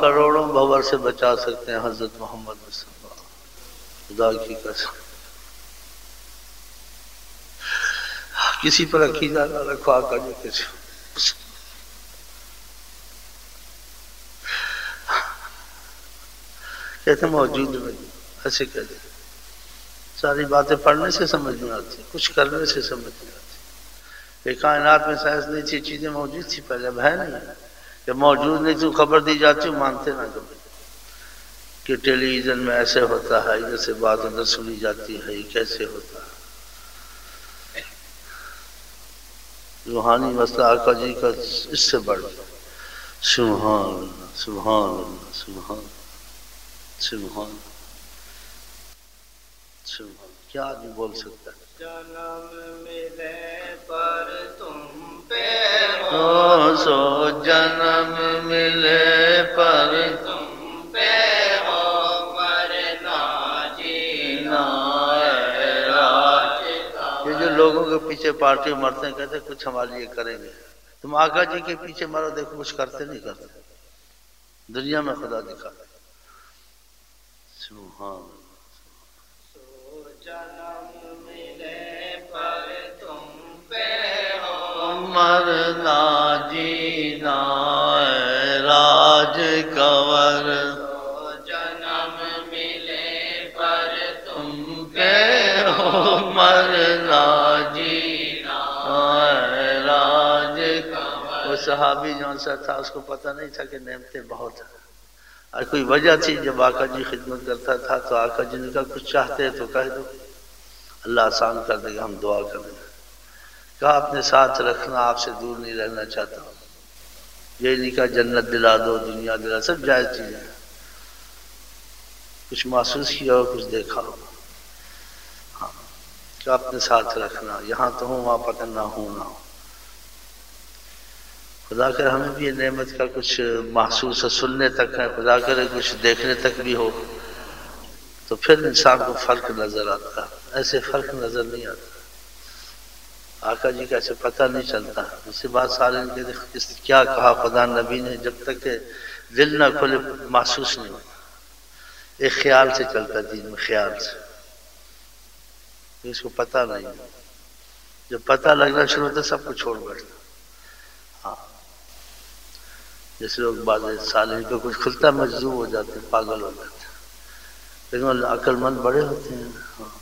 کروڑوں بھور سے بچا سکتے ہیں حضرت محمد مصطفیٰ، خدا کی قسم۔ کسی پر عقیدہ نہ رکھو، آقا جی کسی کہتے موجود نہیں، ایسے کہتے ساری باتیں پڑھنے سے سمجھ میں آتی، کچھ کرنے سے سمجھ میں آتی۔ یہ کائنات میں سائنس نہیں تھی، چیزیں موجود تھی پہلے، اب ہے نہیں۔ جب موجود نہیں تو خبر دی جاتی، مانتے نہ کبھی کہ ٹیلی ویژن میں ایسے ہوتا ہے، ادھر سے بات ادھر سنی جاتی ہے، یہ کیسے ہوتا ہے۔ روحانی مسئلہ آقا جی کا اس سے بڑھ گیا۔ سبحان اللہ سبحان اللہ سبحان سبحان سبحان، کیا آدمی بول سکتا ہے؟ جنم ملے پر تم پہ ہو سو جنم ملے پر تم پہ ہو، مرنا جینا راج کا۔ یہ جو لوگوں کے پیچھے پارٹی مرتے ہیں، کہتے ہیں کچھ ہمارے لیے کریں گے، تم آقا جی کے پیچھے مرو، دیکھو کچھ کرتے نہیں کرتے، دنیا میں خدا دکھاتے۔ سبحان سو جنم ملے پر تم پہ ہو، مرنا جینا راج کنور، سو جنم ملے پر تم پہ ہو مرنا جینا راج کنور۔ وہ صحابی جون سا تھا، اس کو پتہ نہیں تھا کہ نعمتیں بہت ہیں، اور کوئی وجہ تھی جب آقا جی خدمت کرتا تھا تو آقا جی نے کہا کچھ چاہتے ہیں تو کہہ دو، اللہ آسان کر دے گا، ہم دعا کریں گے۔ کہا اپنے ساتھ رکھنا، آپ سے دور نہیں رہنا چاہتا ہوں۔ یہ نہیں کہا جنت دلا دو، دنیا دلا، سب جائز چیزیں ہیں، کچھ محسوس کیا ہو، کچھ دیکھا ہو، ہاں کہ اپنے ساتھ رکھنا، یہاں تو ہوں وہاں پتہ نہ ہوں نہ ہوں۔ خدا کر ہمیں بھی یہ نعمت کا کچھ محسوس ہے، سننے تک ہے، خدا کرے کچھ دیکھنے تک بھی ہو، تو پھر انسان کو فرق نظر آتا ہے، ایسے فرق نظر نہیں آتا۔ آقا جی کا ایسے پتہ نہیں چلتا، اس سے بات سارے کیا کہا خدا نبی نے، جب تک کہ دل نہ کھلے محسوس نہیں ہوتا۔ ایک خیال سے چلتا دین میں، خیال سے، اس کو پتہ نہیں، جب پتہ لگنا شروع ہوتا سب کو چھوڑ بیٹھتا۔ ہاں جیسے لوگ بعض صالحین کو کچھ کھلتا مجذوب ہو جاتے ہیں، پاگل ہو جاتے ہیں، لیکن عقل مند بڑے ہوتے ہیں۔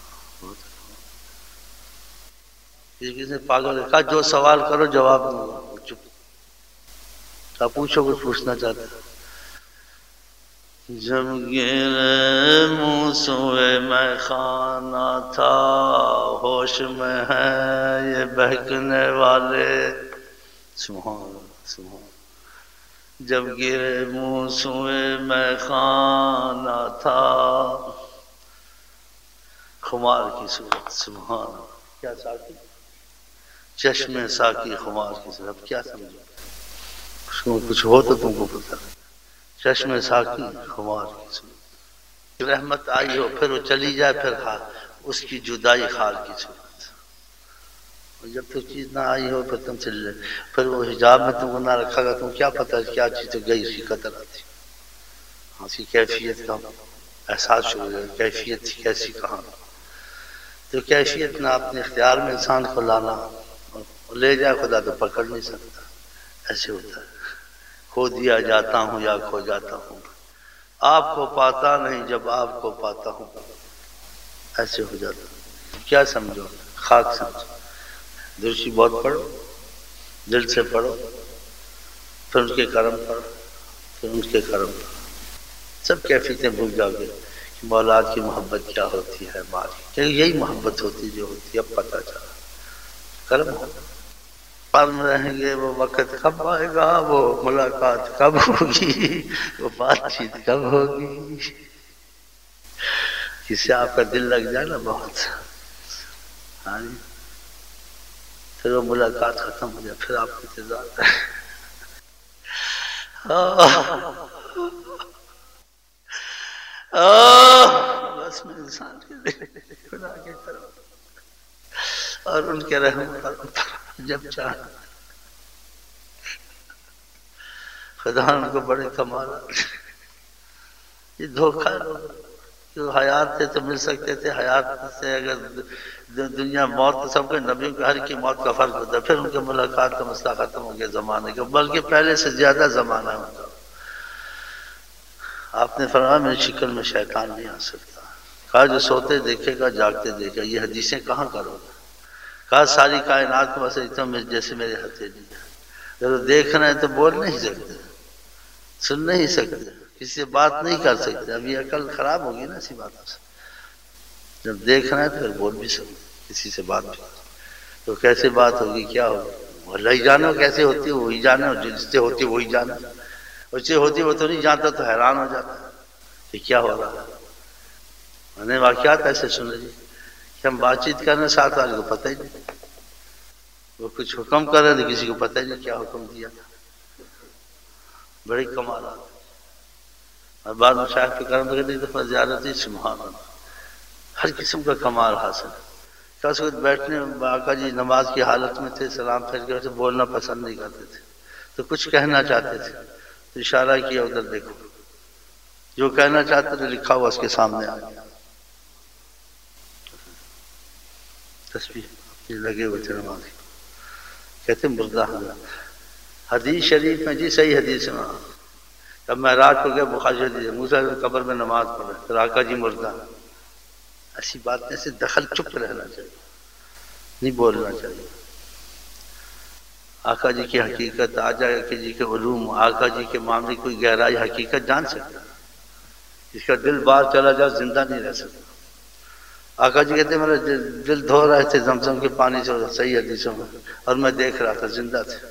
کسی نے پاگل کہا جو سوال کرو جواب دوں، چپ، آپ پوچھو کچھ پوچھنا چاہتے ہیں۔ جب گرے منہ سوئے میں خانہ تھا، ہوش میں ہے یہ بہکنے والے، سبحان اللہ سبحان۔ جب گرے منہ سوئے میں خانہ تھا، خمار کی صورت، سبحان اللہ، کیا ساکی چشم ساکی خمار کی صورت، کیا سمجھو، اس کو کچھ ہو تو تم کو پتہ، چشم ساکی خمار کی صورت، رحمت آئی ہو پھر وہ چلی جائے، پھر اس کی جدائی خار کی صورت، اور جب تک چیز نہ آئی ہو پھر تم چل جائے، پھر وہ حجاب میں تم کو نہ رکھا گا، تم کیا پتہ کیا چیز تو گئی، اس کی قدر آتی، اس کی کیفیت کا احساس شروع ہو جائے، کیفیت تھی کیسی کہاں، تو کیفیت نہ اپنے اختیار میں انسان کو لانا، لے جائے خدا تو پکڑ نہیں سکتا، ایسے ہوتا ہے، کھو دیا جاتا ہوں یا کھو جاتا ہوں، آپ کو پاتا نہیں جب آپ کو پاتا ہوں، ایسے ہو جاتا۔ کیا سمجھو، خاک سمجھو، درشی بہت پڑھو، دل سے پڑھو، پھر ان کے کرم پڑھو، پھر ان کے کرم پڑھو، سب کیفیتیں بھول جاؤ گے کہ مولا کی محبت کیا ہوتی ہے ہماری، کہ یہی محبت ہوتی جو ہوتی ہے، اب پتہ چلا کرم پڑھ رہیں گے، وہ وقت کب آئے گا، وہ ملاقات کب ہوگی، وہ بات چیت کب ہوگی، جس سے آپ کا دل لگ جائے نا بہت، ہاں جی، پھر وہ ملاقات ختم ہو جائے، پھر آپ کو انتظار ہے، بس میں انسان کے لیے خدا کے طرف اور ان کے رحم پر جب چاہے، خدا ان کو بڑے کمالات یہ دھوکہ کہ حیات تھے تو مل سکتے تھے، حیات سے اگر دنیا موت تو سب کے نبیوں کے ہر کی موت کا فرق ہوتا ہے، پھر ان کے ملاقات کا مسئلہ ختم ہو گیا زمانے کا، بلکہ پہلے سے زیادہ زمانہ ہے ان کا۔ آپ نے فرمایا میری شکل میں شیطان نہیں آ سکتا، کہا جو سوتے دیکھے گا جاگتے دیکھے گا، یہ حدیثیں کہاں کرو گا؟ کہا ساری کائنات کو بس اتنا جیسے میرے ہتھیلی ہے، اگر دیکھ رہے ہیں تو بول نہیں سکتے، سن نہیں سکتے، کسی سے بات نہیں کر سکتے، اب یہ عقل خراب ہوگی نا اسی باتوں سے، جب دیکھ رہے ہیں تو پھر بول بھی سکتے، کسی سے بات بھی، تو کیسے بات ہوگی، کیا ہوگی؟ اللہ ہی جانے کیسے ہوتی ہے، وہی جانے، اور جس سے ہوتی ہے وہی جانے، اس سے ہوتی وہ تو نہیں جانتا تو حیران ہو جاتا کہ کیا ہو رہا ہے۔ میں نے واقعات ایسے سنے جی کہ ہم بات چیت کرنے ساتھ والے کو پتہ ہی نہیں، وہ کچھ حکم کر رہے تھے کسی کو پتہ ہی نہیں کیا حکم دیا، بڑی کمالات۔ اور بعد میں شاید پہ کرم لگے ایک دفعہ زیارت ہی، سبحان اللہ، ہر قسم کا کمال حاصل ہے۔ کس وقت بیٹھنے آقا جی نماز کی حالت میں تھے، سلام پھیر کے ویسے بولنا پسند نہیں کرتے تھے، تو کچھ کہنا چاہتے تھے تو اشارہ کیا ادھر دیکھو، جو کہنا چاہتے تھے لکھا ہوا اس کے سامنے آ گیا، تسبیح لگے ہوئے تھے نماز، کہتے مردہ حدیث شریف میں جی صحیح حدیث میں جب میں رات کو گیا بخاری حدیث موسیٰ قبر میں نماز پڑھے پھر آقا جی مردہ، ایسی باتیں سے دخل چپ رہنا چاہیے، نہیں بولنا چاہیے۔ آقا جی کی حقیقت، آقا جی کے علوم، آقا جی کے معاملے کوئی گہرائی حقیقت جان سکتا، جس کا دل باہر چلا جائے زندہ نہیں رہ سکتا۔ آقا جی کہتے ہیں میرا دل دھو رہے تھے زمزم کے پانی سے، صحیح حدیثوں میں، اور میں دیکھ رہا تھا زندہ تھے،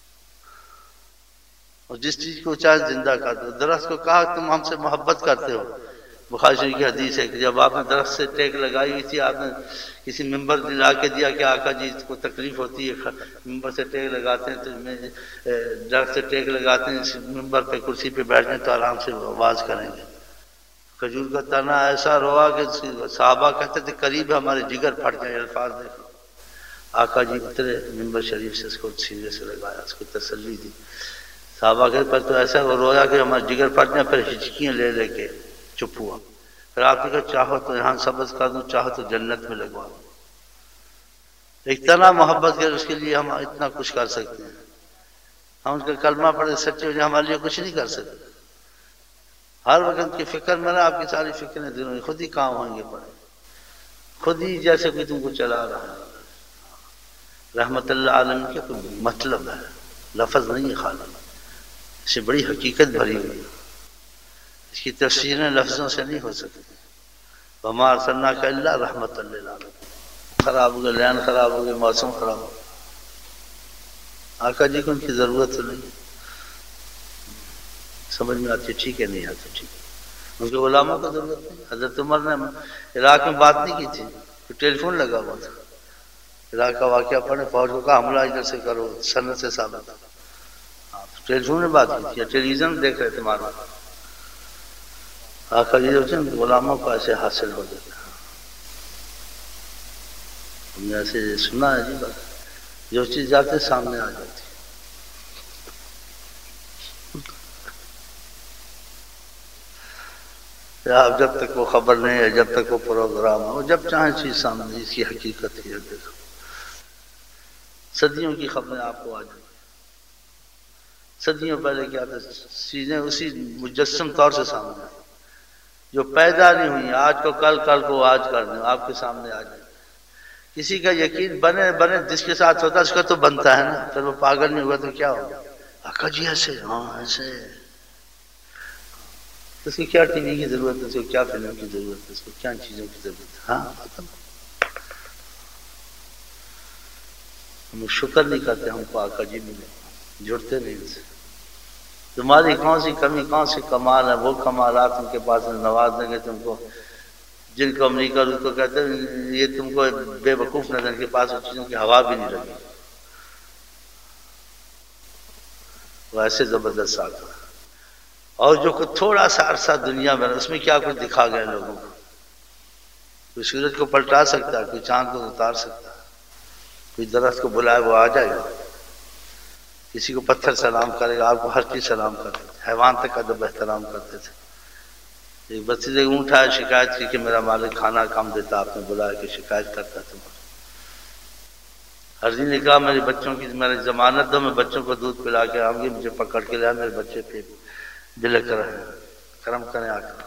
اور جس چیز کو چاہے زندہ کر دو۔ درخت کو کہا تم ہم سے محبت کرتے ہو، بخاری شریف کی حدیث ہے کہ جب آپ نے درخت سے ٹیک لگائی ہوئی تھی، آپ نے کسی ممبر دلا کے دیا کہ آقا جی کو تکلیف ہوتی ہے، ممبر سے ٹیک لگاتے ہیں تو درخت سے ٹیک لگاتے ہیں، ممبر پہ کرسی پہ بیٹھنے تو آرام سے آواز کریں گے۔ کھجور کا تنا ایسا روا کہ صحابہ کہتے تھے قریب ہمارے جگر پھٹ گئے، الفاظ دیکھو۔ آقا جی اترے ممبر شریف سے، اس کو سینے سے لگایا، اس کو تسلی دی، صحابہ کے پر تو ایسا رویا کہ ہمارے جگر پھٹ گئے، پھر ہچکیاں لے لے کے چپ ہوا، پھر آپ نے کہا چاہو تو یہاں سبز کر دوں، چاہو تو جنت میں لگوا دوں۔ اتنا محبت کر اس کے لیے ہم اتنا کچھ کر سکتے ہیں، ہم اس کا کلمہ پڑھے سچے ہو جائے، ہمارے لیے کچھ نہیں کر سکتے۔ ہر وقت کی فکر میں نا، آپ کی ساری فکریں دنوں میں خود ہی کام ہوں گے پڑے، خود ہی جیسے کوئی تم کو چلا رہا ہے۔ رحمت اللہ عالم کا کوئی مطلب ہے، لفظ نہیں ہے خالی، اس سے بڑی حقیقت بھری ہوئی ہے، اس کی تفسیریں لفظوں سے نہیں ہو سکتی۔ وما ارسلناک الا رحمت للعالمین۔ خراب ہو گئے، لین خراب ہو گئے، موسم خراب ہو گئے، آقا جی کو ان کی ضرورت نہیں، سمجھ میں آتی ہے ٹھیک ہے، نہیں آتی ٹھیک ہے، ان کے علماء کو ضرورت نہیں۔ حضرت عمر نے عراق میں بات نہیں کی تھی، تو ٹیلی فون لگا ہوا تھا، عراق کا واقعہ پڑھنے، فوج کو کہا حملہ ادھر سے کرو، سند سے ثابت ہے، ٹیلی فون میں بات کی تھی یا ٹیلی ویژن دیکھ رہے تھے معلوم۔ آقا جی جو غلاموں کو ایسے حاصل ہو جاتا ہے، ہم نے ایسے سنا ہے جی، بات جو چیز جاتے سامنے آ جاتی۔ آپ جب تک وہ خبر نہیں ہے، جب تک وہ پروگرام ہو، جب چاہیں چیز سامنے، اس کی حقیقت ہے۔ دیکھو صدیوں کی خبریں آپ کو آ جائیں، صدیوں پہلے کیا تھا، چیزیں اسی مجسم طور سے سامنے آئی، جو پیدا نہیں ہوئی، آج کو کل، کل کو آج کر دیں، آپ کے سامنے آ جائیں۔ کسی کا یقین بنے بنے، جس کے ساتھ ہوتا ہے اس کا تو بنتا ہے نا، پھر وہ پاگل نہیں ہوا تو کیا ہوگا، آقا جی ایسے، ہاں ایسے، اس کی کیا ٹی وی کی ضرورت ہے، اس کو کیا فلم کی ضرورت ہے، اس کو کیا چیزوں کی ضرورت ہے، ہاں ہم شکر نہیں کرتے، ہم کو آقا جی ملے، جڑتے نہیں ان سے۔ تمہاری کون سی کمی، کون سی کمال ہے، وہ کمالات ان کے پاس نواز دیں گے تم کو، جن کو امریکہ اس کو کہتے ہیں یہ تم کو بے وقوف نظر، ان کے پاس ان چیزوں کی ہوا بھی نہیں لگی، وہ ایسے زبردست آقا۔ اور جو تھوڑا سا عرصہ دنیا میں، اس میں کیا کچھ دکھا گئے لوگوں کو، کوئی سورج کو پلٹا سکتا ہے، کوئی چاند کو اتار سکتا ہے، کوئی درخت کو بلائے وہ آ جائے گا، کسی کو پتھر سلام کرے گا، آپ کو ہر چیز سلام کرتے تھے، حیوان تک ادب احترام کرتے تھے، ایک بچے کو اٹھایا، شکایت کی کہ میرا مالک کھانا کم دیتا، آپ نے بلایا کہ شکایت کرتا تمہارا۔ حرجی نے کہا میرے بچوں کی میری ضمانت دو، میں بچوں کو دودھ پلا کے آؤں گی، مجھے پکڑ کے لیا، میرے بچے پہ بلک رہے ہیں، کرم کریں آ کر۔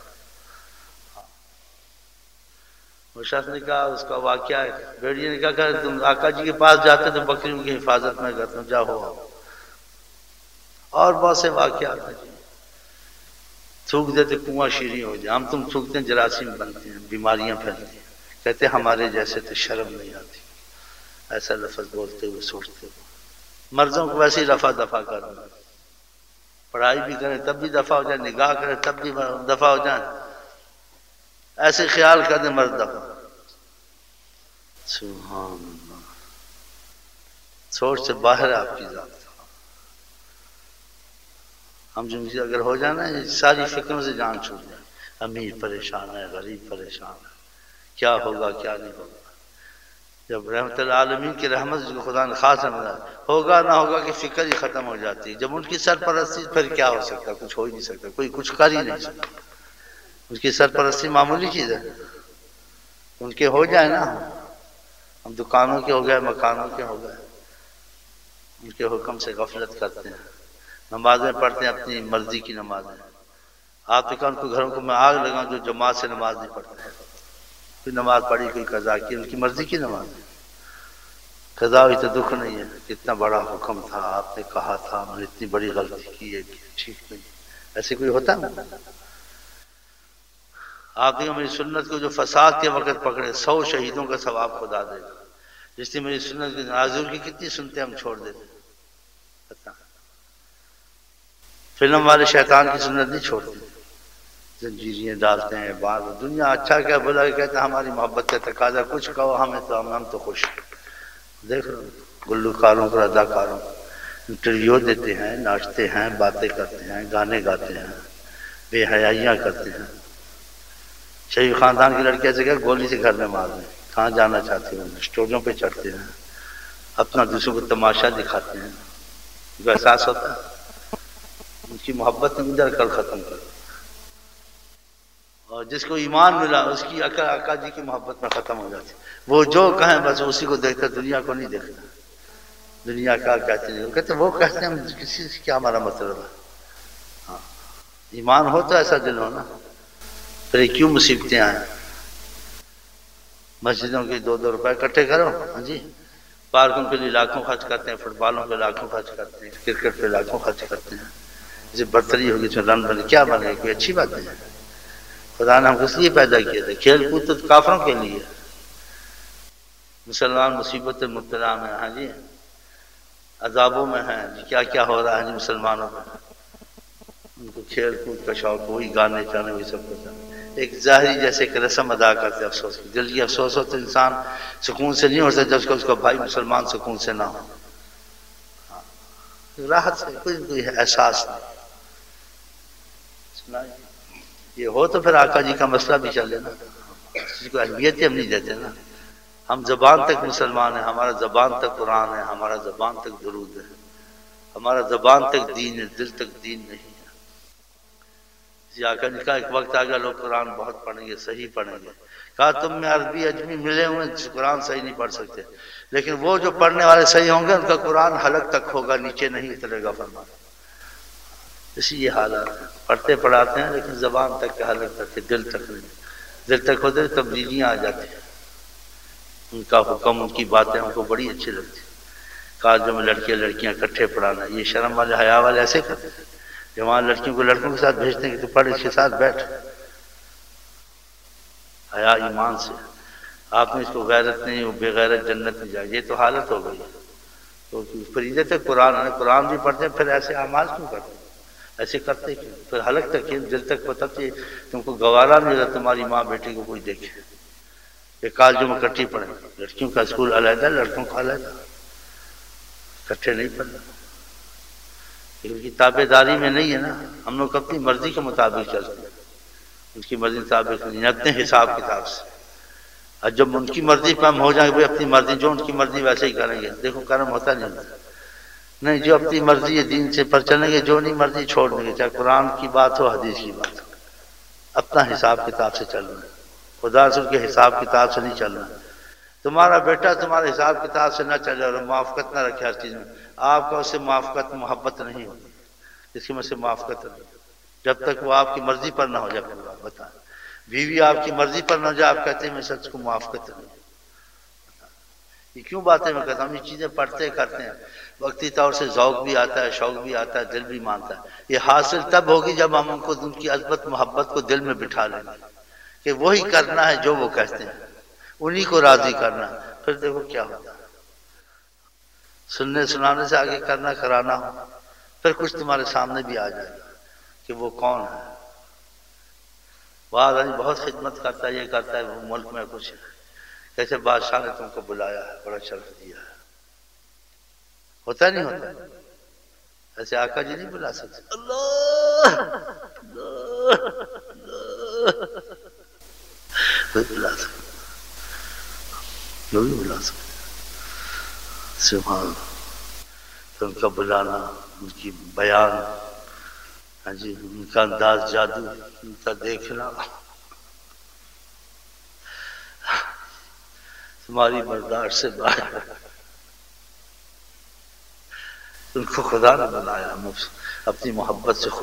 وہ شخص نے کہا اس کا واقعہ ہے، بیڑی نے کہا کہ تم آقا جی کے پاس جاتے تو بکریوں کی حفاظت میں کرتا ہوں، جاؤ آؤ۔ اور بہت سے واقعات ہیں، تھوک دیتے کنواں شیریں ہو جائے، ہم تم تھوکتے ہیں جراثیم بنتے ہیں، بیماریاں پھیلتی ہیں، کہتے ہیں ہمارے جیسے تو شرم نہیں آتی، ایسا لفظ بولتے ہوئے سوچتے ہوئے مرضوں کو ویسے ہی رفع دفع کر دیں، پڑھائی بھی کریں تب بھی دفع ہو جائے، نگاہ کریں تب بھی دفع ہو جائیں، ایسے خیال کر دیں مرد دفع۔ سبحان اللہ، سوچ سے باہر ہے آپ کی ذات۔ ہم جو اگر ہو جانا یہ ساری فکروں سے جان چھوٹ جائے، امیر پریشان ہے، غریب پریشان ہے، کیا ہوگا کیا نہیں ہوگا۔ جب رحمت العالمین کی رحمت جو خدا نے خاص سمجھا ہوگا نہ ہوگا کہ فکر ہی ختم ہو جاتی ہے۔ جب ان کی سرپرستی پھر کیا ہو سکتا، کچھ ہو ہی نہیں سکتا، کوئی کچھ کر ہی نہیں سکتا۔ ان کی سرپرستی معمولی چیز ہے، ان کے ہو جائے نا، ہم دکانوں کے ہو گئے، مکانوں کے ہو گئے، ان کے حکم سے غفلت کرتے ہیں، نمازیں پڑھتے ہیں اپنی مرضی کی نمازیں۔ آپ تو ان کو گھروں کو میں آگ لگاؤں جو جماعت سے نماز نہیں پڑھتے، کوئی نماز پڑھی کوئی قضا کی، ان کی مرضی کی نماز ہے، قضا ہوئی تو دکھ نہیں ہے، کتنا بڑا حکم تھا، آپ نے کہا تھا، میں نے اتنی بڑی غلطی کی ہے کہ ٹھیک نہیں، ایسے کوئی ہوتا نا۔ آپ دیکھو میری سنت کو جو فساد کے وقت پکڑے 100 شہیدوں کا ثواب خدا دے گا، جس نے میری سنت کی حضور کی کتنی سنتے ہم چھوڑ دیتے۔ فلم والے شیطان کی سنت نہیں چھوڑتے، زنجیریاں ڈالتے ہیں، بار دنیا اچھا کیا بلا کہتے ہیں ہماری محبت کا تقاضا، کچھ کہو ہمیں تو ہم تو خوش ہیں۔ دیکھ لو گلوکاروں کو، اداکاروں انٹرویو دیتے ہیں، ناچتے ہیں، باتیں کرتے ہیں، گانے گاتے ہیں، بے حیائیاں کرتے ہیں۔ شریف خاندان کی لڑکیاں سے کہ گولی سے گھر میں مار دیں، کہاں جانا چاہتے ہیں، اسٹوریوں پہ چڑھتے ہیں، اپنا دوسروں کو تماشا دکھاتے ہیں، جو احساس ہوتا ہے ان کی محبت ادھر کل ختم کر، اور جس کو ایمان ملا اس کی عقل آقا جی کی محبت میں ختم ہو جاتی، وہ جو کہیں بس اسی کو دیکھتا، دنیا کو نہیں دیکھتا، دنیا کا کہتے نہیں، کہتے وہ کہتے ہیں کسی سے کیا ہمارا مطلب ہے۔ ہاں ایمان ہو تو ایسا دل ہو نا، پھر کیوں مصیبتیں آئیں۔ مسجدوں کے 2-2 روپے اکٹھے کرو، ہاں جی، پارکوں کے لیے لاکھوں خرچ کرتے ہیں، فٹ بالوں پہ لاکھوں خرچ کرتے ہیں، کرکٹ پہ لاکھوں خرچ کرتے ہیں، جسے برتری ہوگی اس میں رن بنے، کیا بنے، کوئی اچھی بات نہیں ہے۔ خدا نے ہم کو اس لیے پیدا کیا تھا، کھیل کود تو کافروں کے لیے، مسلمان مصیبت مبتلا میں، ہاں جی عذابوں میں ہیں، کیا کیا ہو رہا ہے جی مسلمانوں میں، ان کو کھیل کود کا شوق، وہی گانے چانے، وہی سب کچھ، ایک ظاہری جیسے ایک رسم ادا کرتے، افسوس کی دل کی افسوس ہو تو انسان سکون سے نہیں ہو سکتا جب اس کا بھائی مسلمان سکون سے نہ ہو، راحت سے کوئی احساس نہیں۔ یہ ہو تو پھر آقا جی کا مسئلہ بھی چلے نا، کسی کو اہمیت ہی ہم نہیں دیتے نا، ہم زبان تک مسلمان ہیں، ہمارا زبان تک قرآن ہے، ہمارا زبان تک درود ہے، ہمارا زبان تک دین ہے، دل تک دین نہیں ہے۔ آقا جی کا ایک وقت آ گیا لوگ قرآن بہت پڑھیں گے، صحیح پڑھیں گے، کہا تم میں عربی اجمی ملے ہوئے قرآن صحیح نہیں پڑھ سکتے، لیکن وہ جو پڑھنے والے صحیح ہوں گے ان کا قرآن حلق تک ہوگا، نیچے نہیں اترے گا، فرمایا۔ اسی یہ حالات ہیں، پڑھتے پڑھاتے ہیں لیکن زبان تک کے حلق تک کے، دل تک نہیں، دل تک ہوتے تبدیلیاں آ جاتی ہیں، ان کا حکم، ان کی باتیں ہم کو بڑی اچھی لگتی، کالجوں میں لڑکیاں اکٹھے پڑھانا، یہ شرم والے حیا والے ایسے کرتے ہیں، جوان لڑکیوں کو لڑکوں کے ساتھ بھیجتے ہیں کہ تو پڑھ اس کے ساتھ بیٹھ، حیا ایمان سے، آپ نے اس کو غیرت نہیں، وہ بے غیرت جنت نہیں جائے، یہ تو حالت ہو گئی، تو فریضے تک قرآن بھی پڑھتے ہیں، پھر ایسے اعمال کیوں کرتے ہیں، ایسے کرتے کیوں، پھر حلق تک دل تک پتہ کہ تم کو گوارا نہیں ہوتا تمہاری ماں بیٹی کو کوئی دیکھے، یہ کالجوں میں اکٹھی پڑھیں، لڑکیوں کا اسکول علیحدہ، لڑکوں کا علیحدہ، اکٹھے نہیں پڑھنا، ان کی تابع داری میں نہیں ہے نا، ہم لوگ اپنی مرضی کے مطابق چلتے ہیں، ان کی مرضی کے مطابق نہیں، اپنے حساب کتاب سے، اور جب ان کی مرضی پہ ہم ہو جائیں گے اپنی مرضی، جو ان کی مرضی ویسے ہی کریں گے، دیکھو کرم ہوتا نہیں ہوتا، نہیں جو اپنی مرضی ہے دین سے پر چلیں گے، جو نہیں مرضی چھوڑ دیں گے، چاہے قرآن کی بات ہو حدیث کی بات ہو، اپنا حساب کتاب سے چلنا ہے، خدا رسول کے حساب کتاب سے نہیں چلنا ہے۔ تمہارا بیٹا تمہارے حساب کتاب سے نہ چلے اور موافقت نہ رکھے ہر چیز میں، آپ کا اس سے موافقت محبت نہیں ہوگی، اس کی میں سے موافقت نہیں، جب تک وہ آپ کی مرضی پر نہ ہو جائے۔ پھر آپ بتائیں، بیوی آپ کی مرضی پر نہ ہو جائے، آپ کہتے ہیں میں سچ کو موافقت نہیں۔ یہ کیوں باتیں میں کہتا ہوں، یہ چیزیں پڑھتے کرتے ہیں، وقتی طور سے ذوق بھی آتا ہے، شوق بھی آتا ہے، دل بھی مانتا ہے۔ یہ حاصل تب ہوگی جب ہم ان کو ان کی عظمت محبت کو دل میں بٹھا لیں گے کہ وہی کرنا ہے جو وہ کہتے ہیں، انہی کو راضی کرنا ہے۔ پھر دیکھو کیا ہوتا ہے، سننے سنانے سے آگے کرنا کرانا ہو، پھر کچھ تمہارے سامنے بھی آ جائے گا کہ وہ کون ہے۔ بعض آدمی بہت خدمت کرتا ہے، یہ کرتا ہے، وہ ملک میں کچھ جیسے بادشاہ نے تم کو بلایا ہے، بڑا شرف دیا ہے، ہوتا نہیں ہوتا؟ ایسے آقا جی نہیں بلا سکتے، اللہ اللہ اللہ بلا سکتے، جو بھی بلا سکتے، سبحان اللہ۔ تو ان کا بلانا، ان کی بیان، ہاں جی، ان کا انداز جادو، ان کا دیکھنا تمہاری برداشت سے باہر۔ ان کو خدا نے بنایا، اپنی محبت سے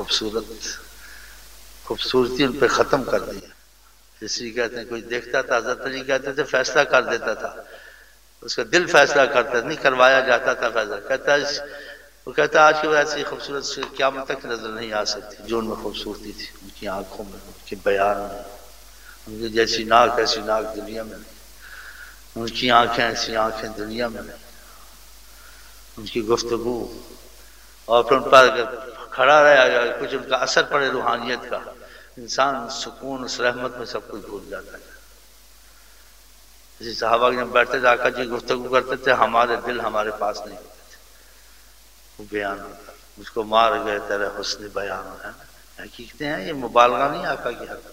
خوبصورتی ان پہ ختم کر دی۔ اس لیے کہتے ہیں کوئی دیکھتا تھا، حضرت علی کہتے تھے فیصلہ کر دیتا تھا، اس کا دل فیصلہ کرتا نہیں کروایا جاتا تھا فیصلہ۔ وہ کہتا آج کی وجہ سے خوبصورت سے قیامت تک نظر نہیں آ سکتی جو ان میں خوبصورتی تھی، ان کی آنکھوں میں، ان کے بیان میں، ان کی جیسی ناک ایسی ناک دنیا میں نہیں، ان کی آنکھیں ایسی آنکھیں دنیا میں نہیں، ان کی گفتگو، اور پھر ان پر اگر کھڑا رہا کچھ ان کا اثر پڑے روحانیت کا، انسان سکون اس رحمت میں سب کچھ بھول جاتا ہے۔ اسی صحابہ کے جب بیٹھتے تھے آقا جی گفتگو کرتے تھے، ہمارے دل ہمارے پاس نہیں ہوتے تھے، وہ بیان ہوتا، مجھ کو مار گئے تیرے حسن بیان ہے، حقیقتیں ہیں یہ، مبالغہ نہیں آقا کی حق۔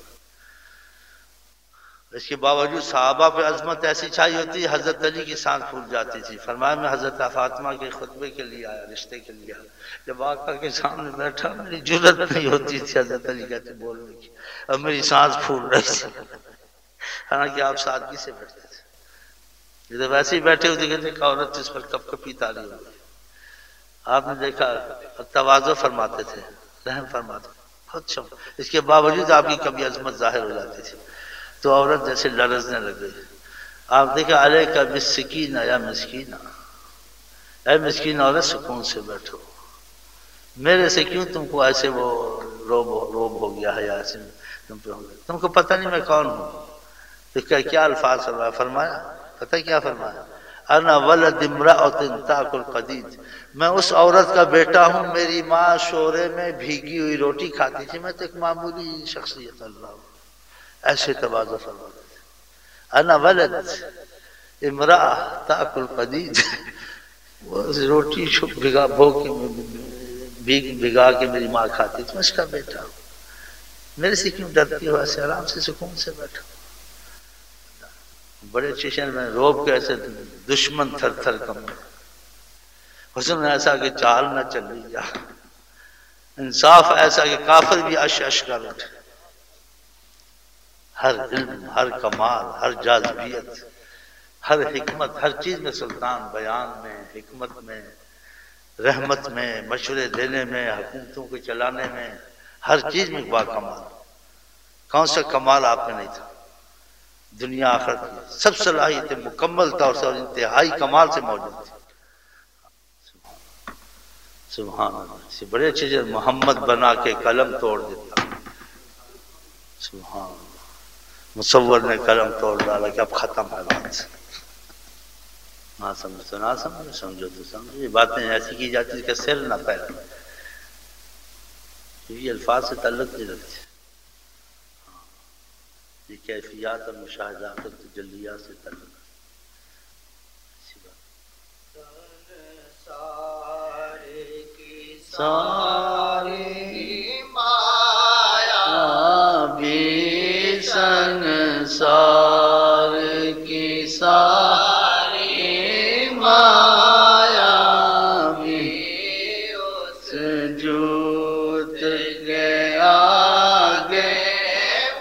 اس کے باوجود صحابہ پہ عظمت ایسی چھائی ہوتی، حضرت علی کی سانس پھوٹ جاتی تھی۔ فرمایا میں حضرت فاطمہ کے خطبے کے لیے آیا، رشتے کے لیے آیا، جب آقا کے سامنے بیٹھا میری جرت نہیں ہوتی تھی حضرت علی کہتے بولنے کی، اب میری سانس پھوٹ رہی تھی، حالانکہ آپ سادگی سے بیٹھتے تھے، جب ویسے ہی بیٹھے ہوتے کہتے کہ عورت جس پر کب کبھی تاری ہو گئی۔ آپ نے دیکھا تواضع فرماتے تھے، رحم فرماتے تھے، بہت شم، اس کے باوجود آپ کی کبھی عظمت ظاہر ہو جاتی تھی تو عورت جیسے لرزنے لگ گئی۔ آپ دیکھا علیک بالسکینہ یا مسکینہ، اے مسکین عورت سکون سے بیٹھو، میرے سے کیوں تم کو ایسے وہ روب ہو گیا ہے، ایسے تم پہ ہو گیا، تم کو پتہ نہیں میں کون ہوں۔ تو کیا الفاظ فرمایا پتہ کیا فرمایا، انا ولد امرأۃ تاکل قدید، میں اس عورت کا بیٹا ہوں، میری ماں شورے میں بھیگی ہوئی روٹی کھاتی تھی، میں تو ایک معمولی شخصیت، اللہ ایسے تواضع فرماتے تھے، انا ولد امرأۃ تاکل قدید، وہ روٹی بھگا کے میری ماں کھاتی تھی، میں اس کا بیٹا ہوں، میرے سے کیوں ڈرتی ہو، ایسے آرام سے سکون سے بیٹھو۔ بڑے چشن میں روب کے ایسے دشمن تھر تھر کمبے، حسن ایسا کہ چال نہ چلی جا، انصاف ایسا کہ کافر بھی اش اش کر اٹھے، ہر علم، ہر کمال، ہر جاذبیت، ہر حکمت، ہر چیز میں سلطان، بیان میں، حکمت میں، رحمت میں، مشورے دینے میں، حکومتوں کو چلانے میں، ہر چیز میں با کمال۔ کون سا کمال آپ میں نہیں تھا؟ دنیا آخرت کی سب صلاحیتیں مکمل طور سے اور انتہائی کمال سے موجود تھی۔ سبحان اللہ، سے بڑے اچھے سے محمد بنا کے قلم توڑ دیتا، سبحان اللہ، مصور نے قلم توڑ ڈالا کہ اب ختم ہے بات، نہ سمجھو تو نہ سمجھو، سمجھو تو سمجھو، یہ باتیں ایسی کی جاتی کہ سر نہ پیر، یہ الفاظ سے تعلق نہیں رکھتے، یہ کیفیات اور مشاہدات اور تجلیات سے تعلق ہے۔ ساری مایا بھی سنسار کی ساری مایا بھی اس جوت کے آگے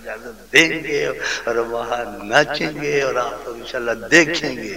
اجازت دیں گے اور وہاں ناچیں گے اور آپ لوگ انشاءاللہ دیکھیں گے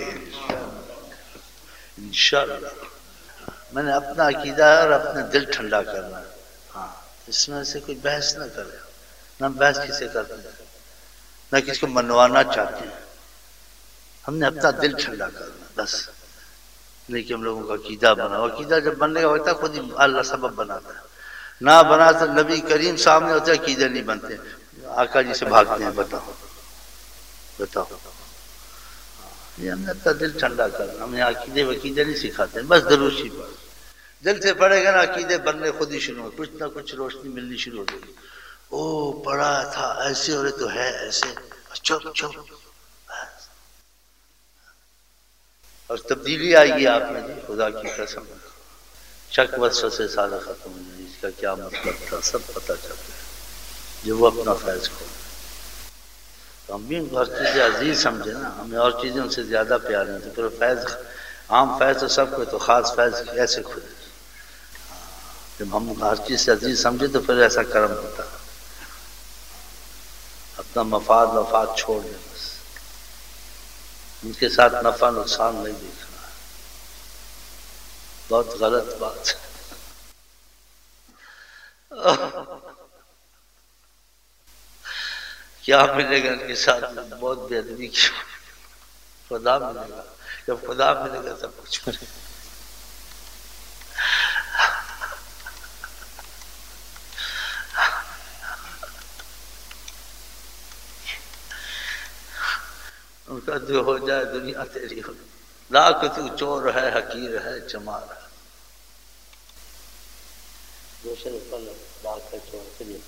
انشاءاللہ۔ میں نے اپنا عقیدہ ہے اور اپنا دل ٹھنڈا کرنا ہے، ہاں اس میں سے کوئی بحث نہ کرے، نہ بحث کسے کرتے ہیں، نہ کسی کو منوانا چاہتے ہیں، ہم نے اپنا دل ٹھنڈا کرنا بس، نہیں کہ ہم لوگوں کا عقیدہ بنا۔ عقیدہ جب بننے کا ہوتا ہے خود ہی اللہ سبب بناتا ہے، نہ بنا تو نبی کریم سامنے ہوتے عقیدے نہیں بنتے، آقا جی سے بھاگتے ہیں۔ بتاؤ بتاؤ، یہ ہم نے اپنا دل ٹھنڈا کرنا، ہمیں عقیدے وقیدے نہیں سکھاتے، بس دروشی پر دل سے پڑھے گا نا عقیدے بننے خود ہی شروع ہو، کچھ نہ کچھ روشنی ملنی شروع ہو گئی۔ او پڑھا تھا ایسے ہو رہے تو ہے ایسے، چپ چپ، اور تبدیلی آئے گی آپ میں، خدا کی قسم، شک وسوسے سے سارا ختم ہو جائے، اس کا کیا مطلب تھا سب پتہ چل گیا جو وہ اپنا فیض کھولے۔ تو ہم بھی ان کو ہر چیز سے عزیز سمجھے نا، ہمیں اور چیزیں ان سے زیادہ پیار نہیں، تو پھر فیض عام فیض تو سب کو، تو خاص فیض کیسے کھلے؟ جب ہم ہر چیز سے عزیز سمجھے تو پھر ایسا کرم ہوتا، اپنا مفاد چھوڑ دیں، بس ان کے ساتھ نفع نقصان نہیں دیکھنا ہے، بہت غلط بات ہے۔ کیا ملے گا ان کے ساتھ؟ بہت بے ادبی کی، خدا ملے گا، جب خدا ملے گا سب کچھ ملے گا۔ ان کا جو ہو جائے دنیا تیری ہو، لاکھ تو چور ہے حقیر ہے چمار ہے، دوسرے پل لاکھ ہے چور کے لیے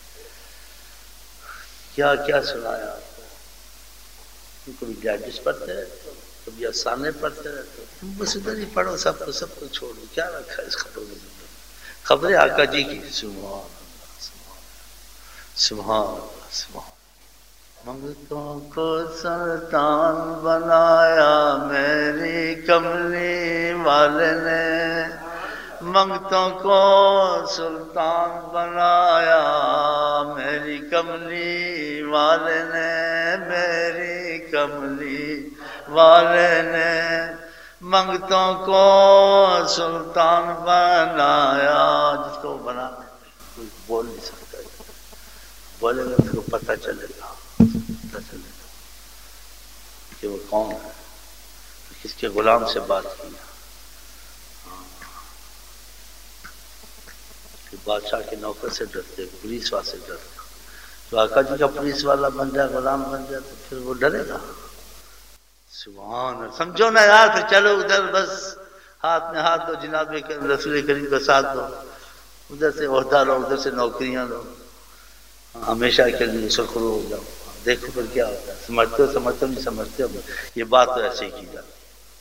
کیا کیا سنایا آپ کو، کبھی ڈائجسٹ پڑھتے رہتے، کبھی افسانے پڑھتے رہتے، تم بس ادھر ہی پڑھو، سب کو چھوڑ دو، کیا رکھا ہے اس خبروں میں؟ خبریں آقا جی کی، سبحان اللہ سبحان اللہ سبحان۔ منگتوں کو سلطان بنایا میری کملی والے نے، منگتوں کو سلطان بنایا میری کملی والے نے، میری کملی والے نے منگتوں کو سلطان بنایا۔ جس کو بنانا کوئی بول نہیں سکتا، بولے گا اس کو پتہ چلے گا، پتہ چلے گا کہ وہ کون ہے، کس کے غلام سے بات کی، کہ بادشاہ کے نوکر سے ڈرتے، پولیس والے سے ڈرتے، تو آقا جی کا پولیس والا بن جائے، غلام بن جائے تو پھر وہ ڈرے گا؟ سبحان اللہ، سمجھو نا یار، پھر چلو ادھر بس ہاتھ میں ہاتھ دو، جناب رسول کریم کا ساتھ دو، ادھر سے عہدہ لو، ادھر سے نوکریاں لو، ہمیشہ کے لیے سرخرو ہو جاؤ، دیکھو پھر کیا ہوتا ہے، سمجھتے ہو نہیں سمجھتے ہو، یہ بات تو ایسے ہی کی جاتی۔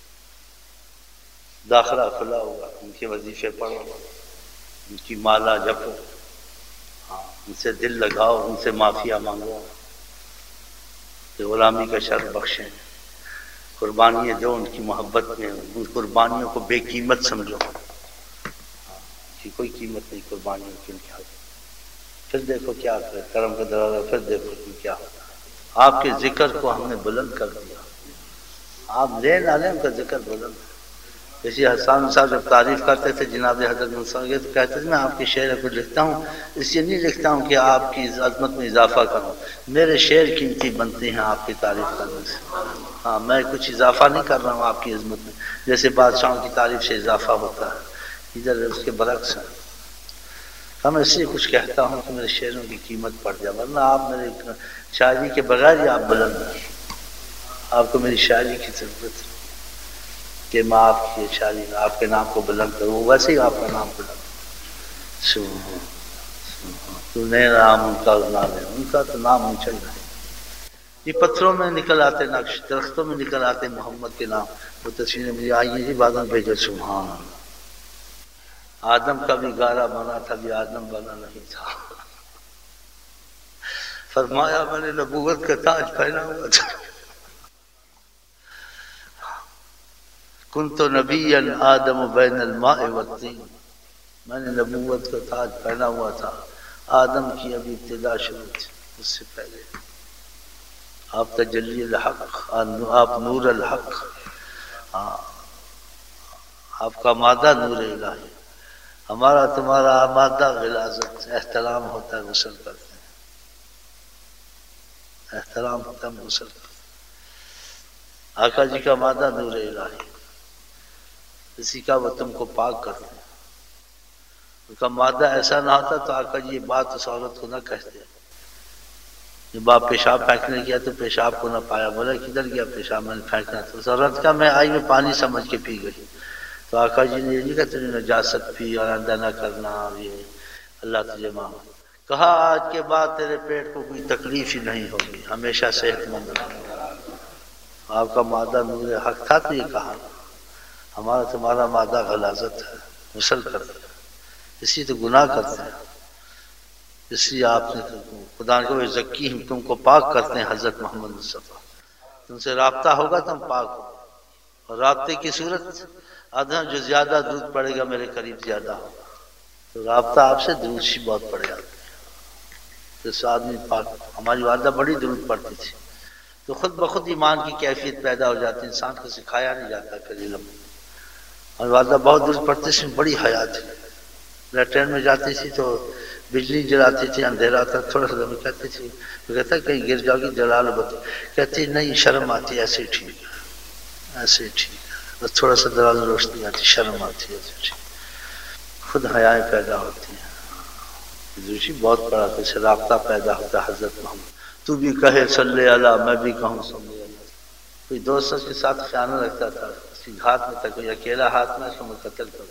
داخلہ کھلا ہوگا، ان کے وظیفے پڑھو، ان کی مالا جپو، ان سے دل لگاؤ، ان سے معافیا مانگو کہ غلامی کا شر بخشیں، قربانیاں دو ان کی محبت میں، ان قربانیوں کو بے قیمت سمجھو کہ کوئی قیمت نہیں قربانیوں کی، ان کے حق۔ پھر دیکھو کیا کرے کرم کا دروازہ، پھر دیکھو کیا ہوتا ہے۔ آپ کے ذکر کو ہم نے بلند کر دیا، آپ لے نہ لیں ان کا ذکر بلند۔ جیسے حسان صاحب جب تعریف کرتے تھے جناب حضرت منصور تو کہتے تھے میں آپ کے شعر کو لکھتا ہوں، اس لیے نہیں لکھتا ہوں کہ آپ کی عظمت میں اضافہ کروں، میرے شعر قیمتی بنتے ہیں آپ کی تعریف کرنے سے، ہاں میں کچھ اضافہ نہیں کر رہا ہوں آپ کی عظمت میں، جیسے بادشاہوں کی تعریف سے اضافہ ہوتا ہے، ادھر اس کے برعکس ہے۔ ہم اس لیے کچھ کہتا ہوں کہ میرے شعروں کی قیمت پڑ جائے، ورنہ آپ میرے شاعری کے بغیر ہی آپ بلند ہیں، آپ کو میری شاعری کی ضرورت ہے کہ میں آپ کی شاعری میں آپ کے نام کو بلند کروں، ویسے ہی آپ کا نام بلند سبحان تو نئے نام ان کا نام ہے، ان کا تو نام اونچا ہی ہے۔ یہ پتھروں میں نکل آتے نقش، درختوں میں نکل آتے محمد کے نام، وہ تصویریں مجھے آئی ہیں بعد میں بھیجو، سبحان اللہ۔ آدم کا بھی گارا بنا تھا، بھی آدم بنا نہیں تھا، فرمایا میں نے نبوت کا تاج پہنا ہوا تھا، کنت نبیا آدم بین الماء والطین، میں نے نبوت کا تاج پہنا ہوا تھا، آدم کی ابھی ابتدا شروع تھی، اس سے پہلے آپ تجلی الحق، آپ نور الحق، آپ کا مادہ نور الہی، ہمارا تمہارا مادہ غلاظت، احترام ہوتا ہے غسل کرتے ہیں، احترام ہوتا ہے غسل کرتے ہیں۔ آقا جی کا مادہ نور الہی، اسی کا وہ تم کو پاک کرتے ہیں۔ ان کا مادہ ایسا نہ ہوتا تو آقا جی یہ بات اس عورت کو نہ کہتے، یہ باپ پیشاب پھینکنے گیا تو پیشاب کو نہ پایا، بولا کدھر گیا پیشاب، میں نے پھینکنا تو اس عورت کا میں آئی میں پانی سمجھ کے پی گئی، تو آقا جی نے یہ نہیں کہا تجھے نجاست پی اور آئندہ نہ کرنا، اور یہ اللہ تجھے معاف، کہا آج کے بعد تیرے پیٹ کو کوئی تکلیف ہی نہیں ہوگی، ہمیشہ صحت مند رہنا۔ آپ کا مادہ نور حق تھا تو یہ کہا، ہمارا تمہارا مادہ غلاظت ہے، غسل کرتے ہیں، اسی تو گناہ کرتے ہیں، اس لیے آپ نے خدا کو زکی، ہم تم کو پاک کرتے ہیں حضرت محمد مصطفیٰ، تم سے رابطہ ہوگا تو ہم پاک ہوگا، اور رابطے کی صورت آدھا جو زیادہ دودھ پڑے گا میرے قریب زیادہ ہوگا، تو رابطہ آپ سے درود ہی بہت پڑ جاتا ہے، تو اس آدمی پاک، ہماری والدہ بڑی درود پڑتی تھی، تو خود بخود ایمان کی کیفیت پیدا ہو جاتی، انسان کو سکھایا نہیں جاتا پھر علم، اور والدہ بہت درود پڑتی تھی، بڑی حیا تھی، ٹرین میں جاتی تھی تو بجلی جلاتی تھی، اندھیرا تھا تھوڑا سا دم کہتی تھی، تو کہتا کہیں گر جاؤ گی جلال بت، کہتی نہیں شرم آتی، ایسے ہی ٹھیک ہے، ایسے ہی ٹھیک ہے، بس تھوڑا سا دراز روشنی آتی، شرم آتی ہے، ایسے ٹھیک، خود حیائیں پیدا ہوتی ہیں، دوسری بہت بڑا کچھ رابطہ پیدا ہوتا ہے حضرت محمد، تو بھی کہے صلی اللہ، میں بھی کہوں صلی اللہ، کوئی دوست کے ساتھ خیانت رکھتا تھا، اس ہاتھ میں تھا، کوئی اکیلا ہاتھ میں اس کو میں قتل کروں،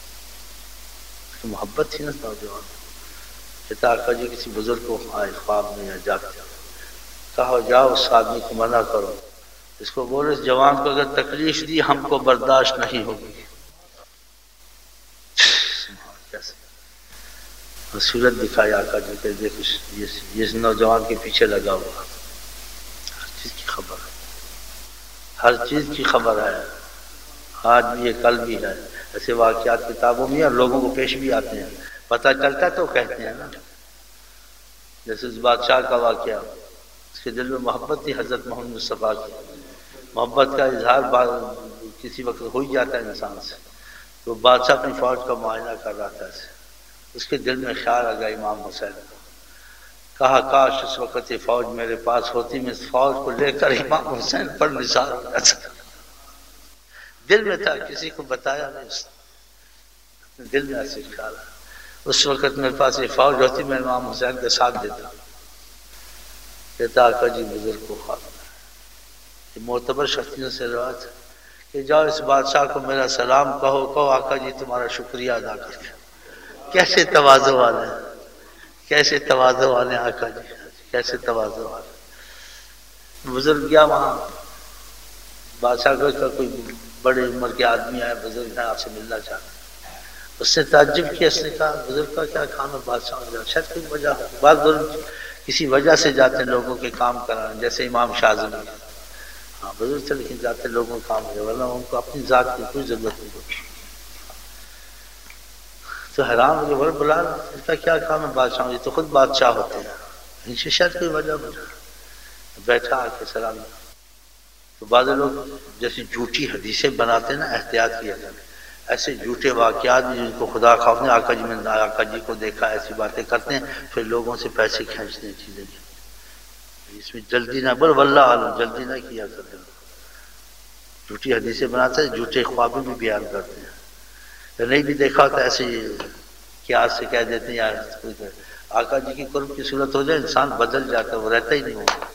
محبت تھی نا نوجوان، کہتا آقا جی کسی بزرگ کو آئے خواب میں یا جاگتے، کہا جاؤ اس آدمی کو منع کرو، اس کو بولو اس جوان کو اگر تکلیف دی ہم کو برداشت نہیں ہوگی، صورت دکھائی آقا جی کہ دیکھ اس نوجوان کے پیچھے لگا ہوا، ہر چیز کی خبر ہے، ہر چیز کی خبر ہے، آج بھی ہے کل بھی ہے، ایسے واقعات کتابوں میں اور لوگوں کو پیش بھی آتے ہیں، پتہ چلتا تو کہتے ہیں نا، جیسے اس بادشاہ کا واقعہ، اس کے دل میں محبت تھی حضرت محمد مصطفیٰ کی، محبت کا اظہار کسی وقت ہو ہی جاتا ہے انسان سے، تو بادشاہ اپنی فوج کا معائنہ کر رہا تھا، اس کے دل میں خیال آ گیا امام حسین کو، کہا کاش اس وقت یہ فوج میرے پاس ہوتی، میں اس فوج کو لے کر امام حسین پر نثار ہو جاتا، دل میں تھا کسی کو بتایا نہیں، اس نے دل میں ایسے خیال آیا، اس وقت میرے پاس یہ فوج ہوتی میں امام حسین کے ساتھ دیتا، کہتا آقا جی بزرگ کو خواب، یہ معتبر شخصیوں سے روایت ہے کہ جاؤ اس بادشاہ کو میرا سلام کہو آقا جی تمہارا شکریہ ادا کرتے، کیسے تواضع والے ہیں، کیسے تواضع والے آقا جی، کیسے تواضع والے، بزرگ گیا وہاں، بادشاہ کا کوئی بڑے عمر کے آدمی آئے، بزرگ ہیں آپ سے ملنا چاہتے ہیں، اس نے تعجب کیا، اس نے کہا بزرگ کا کیا کام ہے بادشاہ ہو جائے، شاید کوئی وجہ ہو، بعض بزرگ کسی وجہ سے جاتے ہیں لوگوں کے کام کرانے، جیسے امام شاذلی، ہاں بزرگ سے لیکن جاتے لوگوں کا کام ہے، ورنہ ان کو اپنی ذات کی کوئی ضرورت نہیں ہوتی، تو حیران ہو گئے، بلا اس کا کیا کام ہے بادشاہ، یہ تو خود بادشاہ ہوتے ہیں، ان سے شاید کوئی وجہ ہو، بیٹھا آ کے سلام، تو بعض لوگ جیسے جھوٹی حدیثیں بناتے ہیں نا، احتیاط کیا جائے، ایسے جھوٹے واقعات جن کو خدا خوف نے آقا جی میں آقا جی کو دیکھا، ایسی باتیں کرتے ہیں، پھر لوگوں سے پیسے کھینچتے ہیں، چیزیں اس میں جلدی نہ بول، واللہ عالم جلدی نہ کیا کرتے، جھوٹی حدیثیں بناتے ہیں، جھوٹے خوابیں بھی بیان کرتے ہیں، نہیں بھی دیکھا ہوتا ایسے کیا سے کہہ دیتے ہیں یار آقا جی کی قرب کی صورت ہو جائے انسان بدل جاتا ہے، وہ رہتا ہی نہیں ہوگا،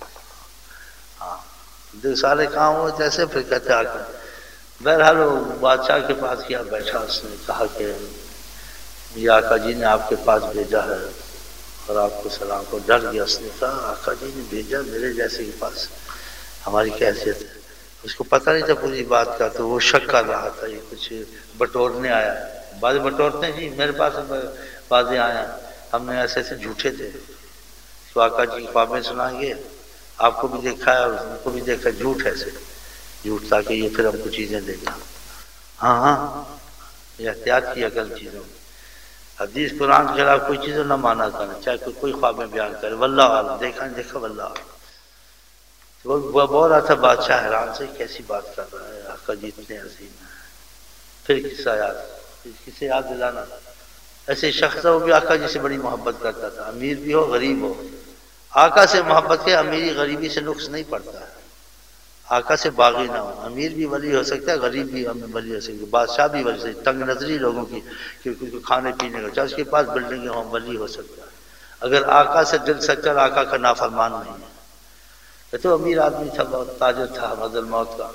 ہاں سارے کام ہو جیسے پھر کہتے آقا، بہرحال وہ بادشاہ کے پاس کیا بیٹھا، اس نے کہا کہ یہ آقا جی نے آپ کے پاس بھیجا ہے اور آپ کو سلام کو، ڈر گیا، اس نے کہا آقا جی نے بھیجا میرے جیسے کے پاس، ہماری کی حیثیت ہے، اس کو پتہ نہیں تھا پوری بات کا، تو وہ شک کر رہا تھا، یہ کچھ بٹورنے آیا، بعض بٹورتے ہیں جی میرے پاس بازی آیا، ہم نے ایسے ایسے جھوٹے تھے، تو آقا جی خوابیں سنائیں گے، آپ کو بھی دیکھا ہے اور ان کو بھی دیکھا، جھوٹ ہے سے جھوٹ، تاکہ یہ پھر ہم کو چیزیں دے گا، ہاں ہاں یہ احتیاط کیا کل چیزوں میں، حدیث قرآن کے خلاف کوئی چیز نہ مانا کرنا، چاہے کوئی خواب میں بیان کرے، واللہ عالم، دیکھا نہیں دیکھا واللہ عالم۔ تو وہ بول رہا تھا بادشاہ حیران سے، کیسی بات کر رہا ہے آقا جی اتنے عظیم ہیں۔ پھر قصہ یاد، کسے یاد دلانا، ایسے شخص ہے وہ بھی آقا جی سے بڑی محبت کرتا تھا، امیر بھی ہو غریب ہو، آقا سے محبت کے امیری غریبی سے نقص نہیں پڑتا ہے، آقا سے باغی نہ ہو، امیر بھی ولی ہو سکتا ہے، غریب بھی ولی ہو سکتا ہے، بادشاہ بھی ولی ہو سکتا ہے، تنگ نظری لوگوں کی کہ کھانے پینے کا، چاہے اس کے پاس بلڈنگیں ہوں، ولی ہو سکتا ہے، اگر آقا سے دل سچا اور آقا کا نافرمان نہیں ہے۔ تو امیر آدمی تھا، بہت تاجر تھا مرض الموت کا،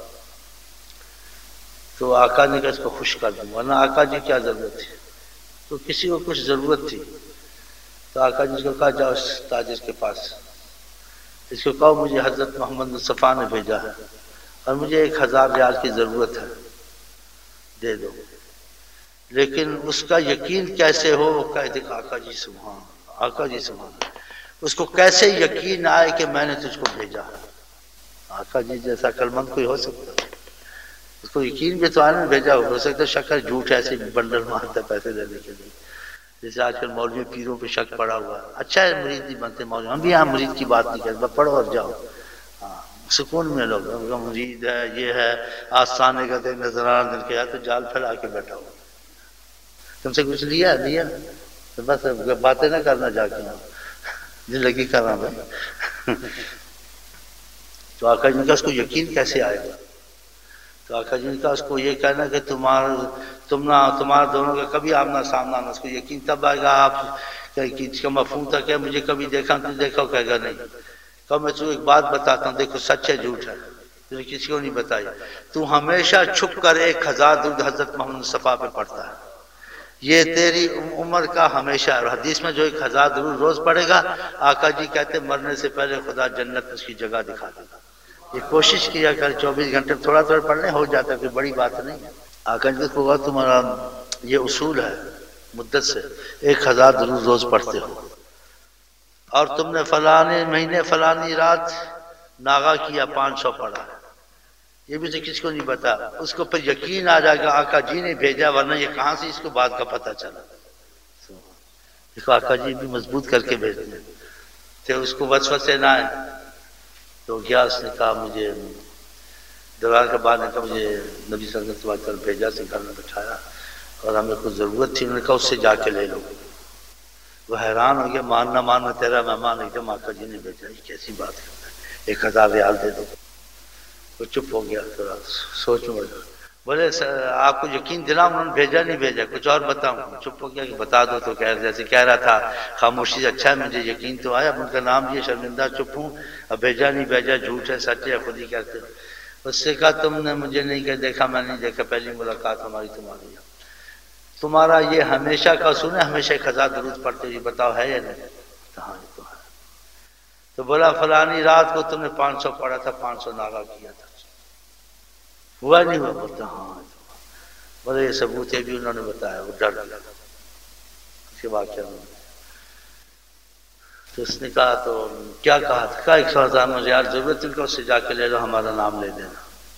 تو آقا نے کہا اس کو خوش کر دوں، ورنہ آقا جی کیا ضرورت تھی، تو کسی کو کچھ ضرورت تھی، تو آقا جی کو کہا جاؤ اس تاجر کے پاس، اس کو کہو مجھے حضرت محمد مصطفیٰ نے بھیجا ہے اور مجھے 1000 ریال کی ضرورت ہے، دے دو، لیکن اس کا یقین کیسے ہو، وہ کہہ دے آقا جی سبحان، آقا جی سبحان، اس کو کیسے یقین آئے کہ میں نے تجھ کو بھیجا، آقا جی جیسا عقلمند کوئی ہو سکتا ہے، اس کو یقین بھی تو آنے میں بھیجا، ہو سکتا ہے شکر جھوٹ ایسے بنڈل مارتا ہے پیسے دینے کے لیے، جیسے آج کل مولوی پیروں پہ شک پڑا ہوا ہے، اچھا ہے مرید نہیں بنتے مولوی، ہم بھی یہاں مرید کی بات نہیں کرتے، پڑھو اور جاؤ، ہاں سکون میں لوگ مرید ہے، یہ ہے آستانے کا دیکھ نظرانہ دل کے، تو جال پھیلا کے بیٹھا ہو، تم سے کچھ لیا تو بس باتیں نہ کرنا جا کے زندگی کرنا بھائی۔ تو آقا جی نے کہا اس کو یقین کیسے آئے گا، تو آقا جی نے کہا اس کو یہ کہنا کہ تمہارا دونوں کا کبھی آمنا سامنا نہ، اس کو یقین تب آئے گا آپ کا مفہوم تھا کہ مجھے کبھی دیکھا تو دیکھا، کہے گا نہیں، کہا میں تجھے ایک بات بتاتا ہوں، دیکھو سچ ہے جھوٹ ہے، تم نے کسی کو نہیں بتائی، تو ہمیشہ چھپ کر 1000 درود حضرت محمد مصطفیٰ پہ پڑھتا ہے، یہ تیری عمر کا ہمیشہ، حدیث میں جو 1000 درود روز پڑھے گا، آقا جی کہتے مرنے سے پہلے خدا جنت اس کی جگہ دکھا دے گا، یہ کوشش کیا کر 24 گھنٹے تھوڑا تھوڑا پڑھنے ہو جاتا ہے، کوئی بڑی بات نہیں ہے۔ آقا جی کو کہا تمہارا یہ اصول ہے مدت سے 1000 درود روز پڑھتے ہو، اور تم نے فلانے مہینے فلانی رات ناغا کیا 500 پڑھا، یہ بھی تو کسی کو نہیں پتا، اس کو پھر یقین آ جائے گا آقا جی نے بھیجا، ورنہ یہ کہاں سے اس کو بات کا پتہ چلا، دیکھو آقا جی بھی مضبوط کر کے بھیجتے ہیں، تو اس کو وسوسے نہ آئے، تو گیا، اس نے کہا مجھے دربار کے بعد نے کہا مجھے نبی صلی اللہ علیہ وسلم بھیجا، سے گھر میں بٹھایا اور ہمیں کچھ ضرورت تھی، انہوں نے کہا اس سے جا کے لے لو، وہ حیران ہو گیا، ماننا ماننا تیرا مہمان ایک دم آقا جی نے بھیجا، یہ کیسی بات ہے، 1000 ریال دے دو، وہ چپ ہو گیا، تھوڑا سوچ میں بولے آپ کو یقین دلاؤں انہوں نے بھیجا نہیں بھیجا، کچھ اور بتاؤں، چپ ہو گیا کہ بتا دو، تو جیسے کہہ رہا تھا خاموشی سے، اچھا ہے مجھے یقین تو آیا، اب ان کا نام یہ شرمندہ چپ ہوں، اب بھیجا نہیں بھیجا جھوٹ ہے سچ ہے خود ہی کہتے، اس سے کہا تم نے مجھے نہیں کہ دیکھا، میں نہیں دیکھا، پہلی ملاقات ہماری تمہاری، تمہارا یہ ہمیشہ کا اصول ہے، ہمیشہ 1000 درود پڑھتے ہوئے، بتاؤ ہے یا نہیں، ہاں یہ تو ہے، تو بولا فلانی رات کو تم نے 500 پڑھا تھا، 500 ناغا کیا تھا، ہوا نہیں ہوا، بولتا ہاں، بولے یہ ثبوت ہے بھی انہوں نے بتایا، وہ ڈر گیا اس کے واقعہ میں، تو اس نے کہا تو کیا کہا تھا، کہا 100,000 مجھے یار ضرورت ان کو، اس سے جا کے لے لو، ہمارا نام لے دینا،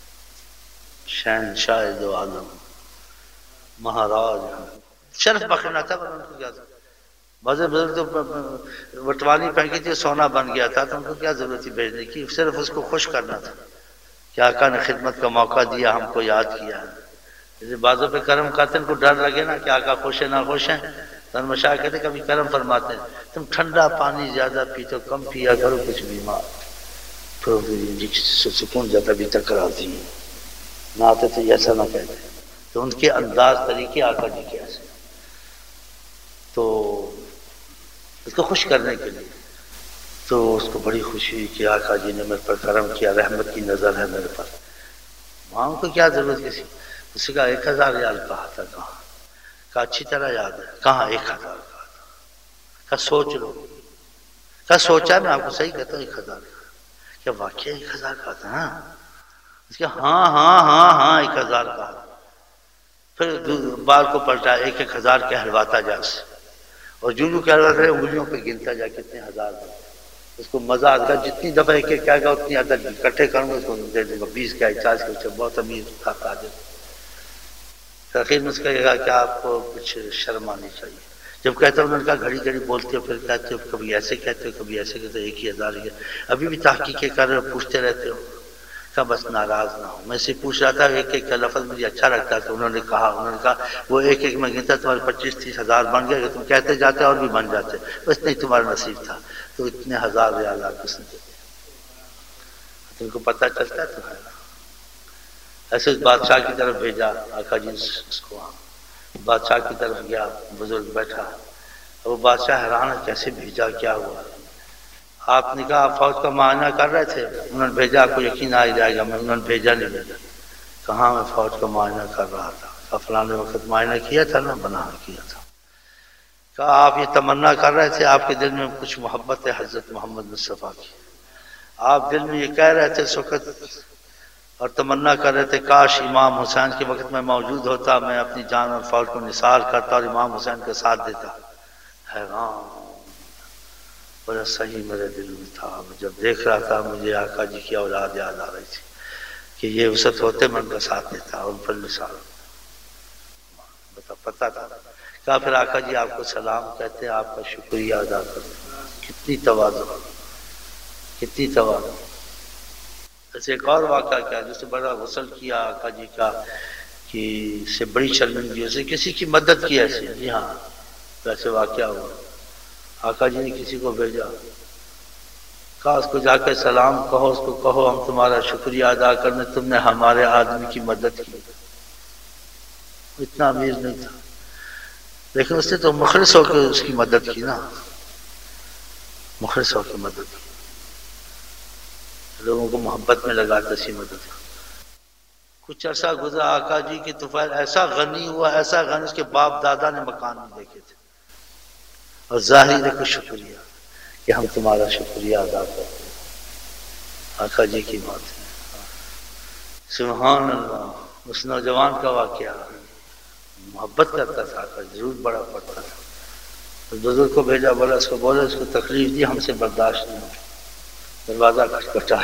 شہنشاہ دو عالم مہاراج، شرف بخشنا تھا، ان کو کیا تھا، بعض بزرگ تو وٹوانی پھینکی تھی سونا بن گیا تھا، تو ان کو کیا ضرورت تھی بھیجنے کی، صرف اس کو خوش کرنا تھا کہ آقا نے خدمت کا موقع دیا، ہم کو یاد کیا ہے، جیسے بعضوں پہ کرم کرتے ہیں، ان کو ڈر لگے نا کہ آقا خوش ہے نہ خوش ہیں، تو مشاہ کہتے کبھی کرم فرماتے ہیں، تم ٹھنڈا پانی زیادہ پیتے ہو، کم پیا کرو، کچھ بیمار تو سکون زیادہ بھی تکراتی ہیں، نہ آتے تو ایسا نہ کہتے، تو ان کے انداز طریقے آقا جی کے ایسے، تو اس کو خوش کرنے کے لیے، تو اس کو بڑی خوشی ہوئی کہ آقا جی نے میرے پر کرم کیا، رحمت کی نظر ہے میرے پر، وہاں کو کیا ضرورت کسی، اسی کا 1000 ریال کہا تھا، کہا اچھی طرح یاد ہے، کہاں 1000 کہا تھا، کہا سوچ لو، کہا سوچا میں آپ کو صحیح کہتا ہوں 1000 کیا واقعہ 1000 کہا تھا، ہاں اس کے ہاں ہاں ہاں ہاں 1000 کہا تھا، پھر بال کو پلٹا 1000 کہلواتا جا سے، اور جو کہلواتا ہے انگلیوں پہ گنتا جا کتنے ہزار، اس کو مزہ آتا، جتنی دفعہ ایک کہے گا اتنی عدد اکٹھے کروں گا، اس کو دے دوں گا 20 کا 40 کا، بہت امیر تھا تاجر، آخر میں اس کہے گا کہ آپ کو کچھ شرم آنی چاہیے، جب کہتا ہوں انہوں نے کہا گھڑی گھڑی بولتے ہو، پھر کہتے ہو کبھی ایسے کہتے ہو کبھی ایسے کہتے ہو، 1000 ہی ہے، ابھی بھی تحقیقیں کر رہے ہو، پوچھتے رہتے ہو؟ کہا بس ناراض نہ ہو، میں سے پوچھ رہا تھا ایک ایک کا لفظ مجھے اچھا لگتا تو انہوں نے کہا وہ ایک ایک میں گنتا تمہارے 25-30 ہزار بن گئے، تم کہتے جاتے اور بھی بن جاتے، بس نہیں تمہارا نصیب تھا، تو اتنے 1000 ریال آپ کس نے دیے؟ تم کو پتہ چلتا ہے تمہارا؟ ایسے اس بادشاہ کی طرف بھیجا آقا جی اس کو، بادشاہ کی طرف گیا، بزرگ بیٹھا، وہ بادشاہ حیران ہے کیسے بھیجا، کیا ہوا؟ آپ نے کہا آپ فوج کا معائنہ کر رہے تھے، انہوں نے بھیجا، آپ کو یقین آ جائے گا میں انہوں نے بھیجا نہیں بھیجا، کہاں میں فوج کا معائنہ کر رہا تھا، فلانے وقت معائنہ کیا تھا نا، بنا کیا تھا۔ کہا آپ یہ تمنا کر رہے تھے، آپ کے دل میں کچھ محبت ہے حضرت محمد مصطفیٰ کی، آپ دل میں یہ کہہ رہے تھے اس وقت اور تمنا کر رہے تھے کاش امام حسین کے وقت میں موجود ہوتا، میں اپنی جان اور فوج کو نثار کرتا اور امام حسین کا ساتھ دیتا۔ حیران، بڑا صحیح میرے دل میں تھا، جب دیکھ رہا تھا مجھے آقا جی کی اولاد یاد آ رہی تھی کہ یہ وسعت ہوتے میں ان کا ساتھ دیتا اور ان پر نثار پتہ تھا۔ کہا پھر آقا جی آپ کو سلام کہتے ہیں، آپ کا شکریہ ادا کرتے ہیں، کتنی تواضع، کتنی تواضع۔ ایسے ایک اور واقعہ کیا جس سے بڑا غسل کیا آقا جی کا کہ اس سے بڑی شرمندگی، اسے کسی کی مدد کی ایسے، جی ہاں ویسے واقعہ ہوا، آقا جی نے کسی کو بھیجا، کہا اس کو جا کے سلام کہو، اس کو کہو ہم تمہارا شکریہ ادا کرنے، تم نے ہمارے آدمی کی مدد کی۔ اتنا امیر نہیں تھا لیکن اس نے تو مخلص ہو کے اس کی مدد کی نا، مخلص ہو کے مدد کی، لوگوں کو محبت میں لگاتا سی مدد کی۔ کچھ عرصہ گزرا، آقا جی کی طفیل ایسا غنی ہوا، ایسا غنی، اس کے باپ دادا نے مکان نہیں دیکھے تھے، اور ظاہر ہے کہ شکریہ کہ ہم تمہارا شکریہ ادا کرتے ہیں۔ آقا جی کی بات ہے، سبحان اللہ۔ اس نوجوان کا واقعہ، محبت کرتا تھا آقا، ضرور بڑا پڑتا تھا، اس بزرگ کو بھیجا، بولا اس کو تکلیف دی، ہم سے برداشت نہیں ہوئی، دروازہ کھٹکھٹا،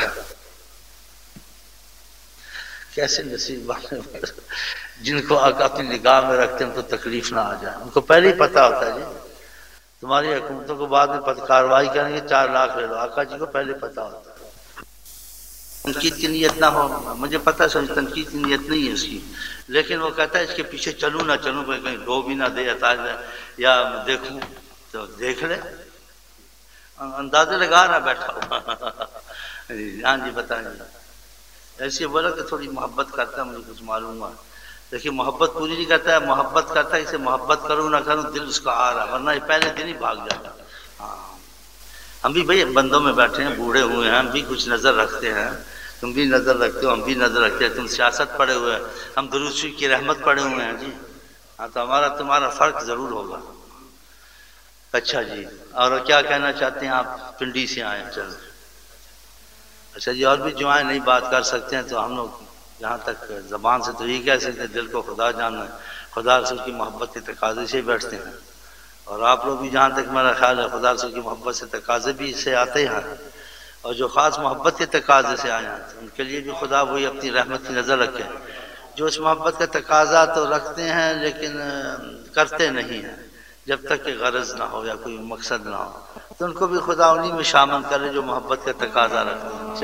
کیسے نصیب والے جن کو آقا اپنی نگاہ میں رکھتے ہیں ان کو تکلیف نہ آ جائے، ان کو پہلے ہی پتا ہوتا ہے جی تمہاری حکومتوں کو بعد میں کارروائی کریں گے، 4 لاکھ لے لو، آقا جی کو پہلے پتا ہوتا ہے۔ تنقید کی نیت نہ ہو، مجھے پتا ہے تنقید کی نیت نہیں ہے اس کی، لیکن وہ کہتا ہے اس کے پیچھے چلوں نہ چلوں، کہیں دو بھی نہ دے یا دیکھوں تو دیکھ لے، اندازے لگا رہا بیٹھا ہوا۔ ہاں جی بتائیں جی، ایسے بولا کہ تھوڑی محبت کرتا ہے، مجھے کچھ معلوم ہے، لیکن محبت پوری نہیں کرتا ہے، محبت کرتا ہے، اسے محبت کروں نہ کروں دل اس کا آ رہا، ورنہ یہ پہلے دن ہی بھاگ جاتا۔ ہاں ہم بھی بھائی بندوں میں بیٹھے ہیں، بوڑھے ہوئے ہیں، ہم بھی کچھ نظر رکھتے ہیں، تم بھی نظر رکھتے ہو، ہم بھی نظر رکھتے ہیں، تم سیاست پڑے ہوئے ہیں، ہم درود شریف کی رحمت پڑے ہوئے ہیں جی، ہاں تو ہمارا تمہارا فرق ضرور ہوگا۔ اچھا جی، اور کیا کہنا چاہتے ہیں آپ؟ پنڈی سے آئے چل، اچھا جی، اور بھی جو آئے نہیں بات کر سکتے ہیں تو ہم لوگ یہاں تک زبان سے تو یہ کہہ سکتے ہیں، دل کو خدا جاننا ہے، خدا رسول کی محبت کے تقاضے سے بیٹھتے ہیں، اور آپ لوگ بھی جہاں تک میرا خیال ہے خدا رسول کی محبت سے تقاضے بھی اس سے آتے ہیں، اور جو خاص محبت کے تقاضے سے آئے ہیں ان کے لیے بھی خدا وہی اپنی رحمت کی نظر رکھے، جو اس محبت کا تقاضا تو رکھتے ہیں لیکن کرتے نہیں ہیں جب تک کہ غرض نہ ہو یا کوئی مقصد نہ ہو، تو ان کو بھی خدا انہی میں شامل کرے جو محبت کا تقاضا رکھتے ہیں۔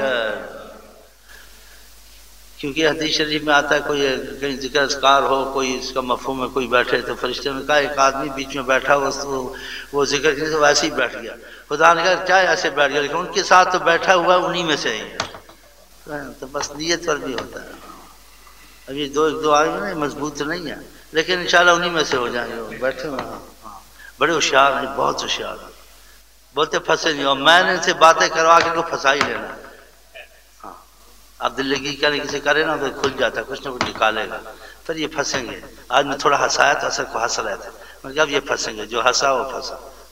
کیونکہ حدیث شریف میں آتا ہے کوئی کہیں ذکر اذکار ہو، کوئی اس کا مفہوم ہے، کوئی بیٹھے تو فرشتے نے کہا ایک آدمی بیچ میں بیٹھا وہ ذکر کی تو ویسے ہی بیٹھ گیا، خدا نے کہا کیا ایسے بیٹھ گیا، لیکن ان کے ساتھ تو بیٹھا ہوا انہی میں سے ہی ہے، تو بس نیت پر بھی ہوتا ہے۔ ابھی دو آئے ہیں مضبوط نہیں ہے لیکن انشاءاللہ انہی میں سے ہو جائیں گے، بیٹھے ہوئے ہیں بڑے ہوشیار ہیں، بہت ہوشیار ہیں، بولتے پھنسے نہیں، اور میں نے ان سے باتیں کروا کے ان کو پھنسا ہی لینا۔ ہاں آپ دل لگی کریں کسی کرے نا تو کھل جاتا ہے، کچھ نہ کچھ نکالے گا، پھر یہ پھنسیں گے۔ آج میں تھوڑا ہنسایا تو اثر کو ہنس رہے تھے، میں نے کہا اب یہ پھنسیں گے، جو ہنسا وہ پھنسا۔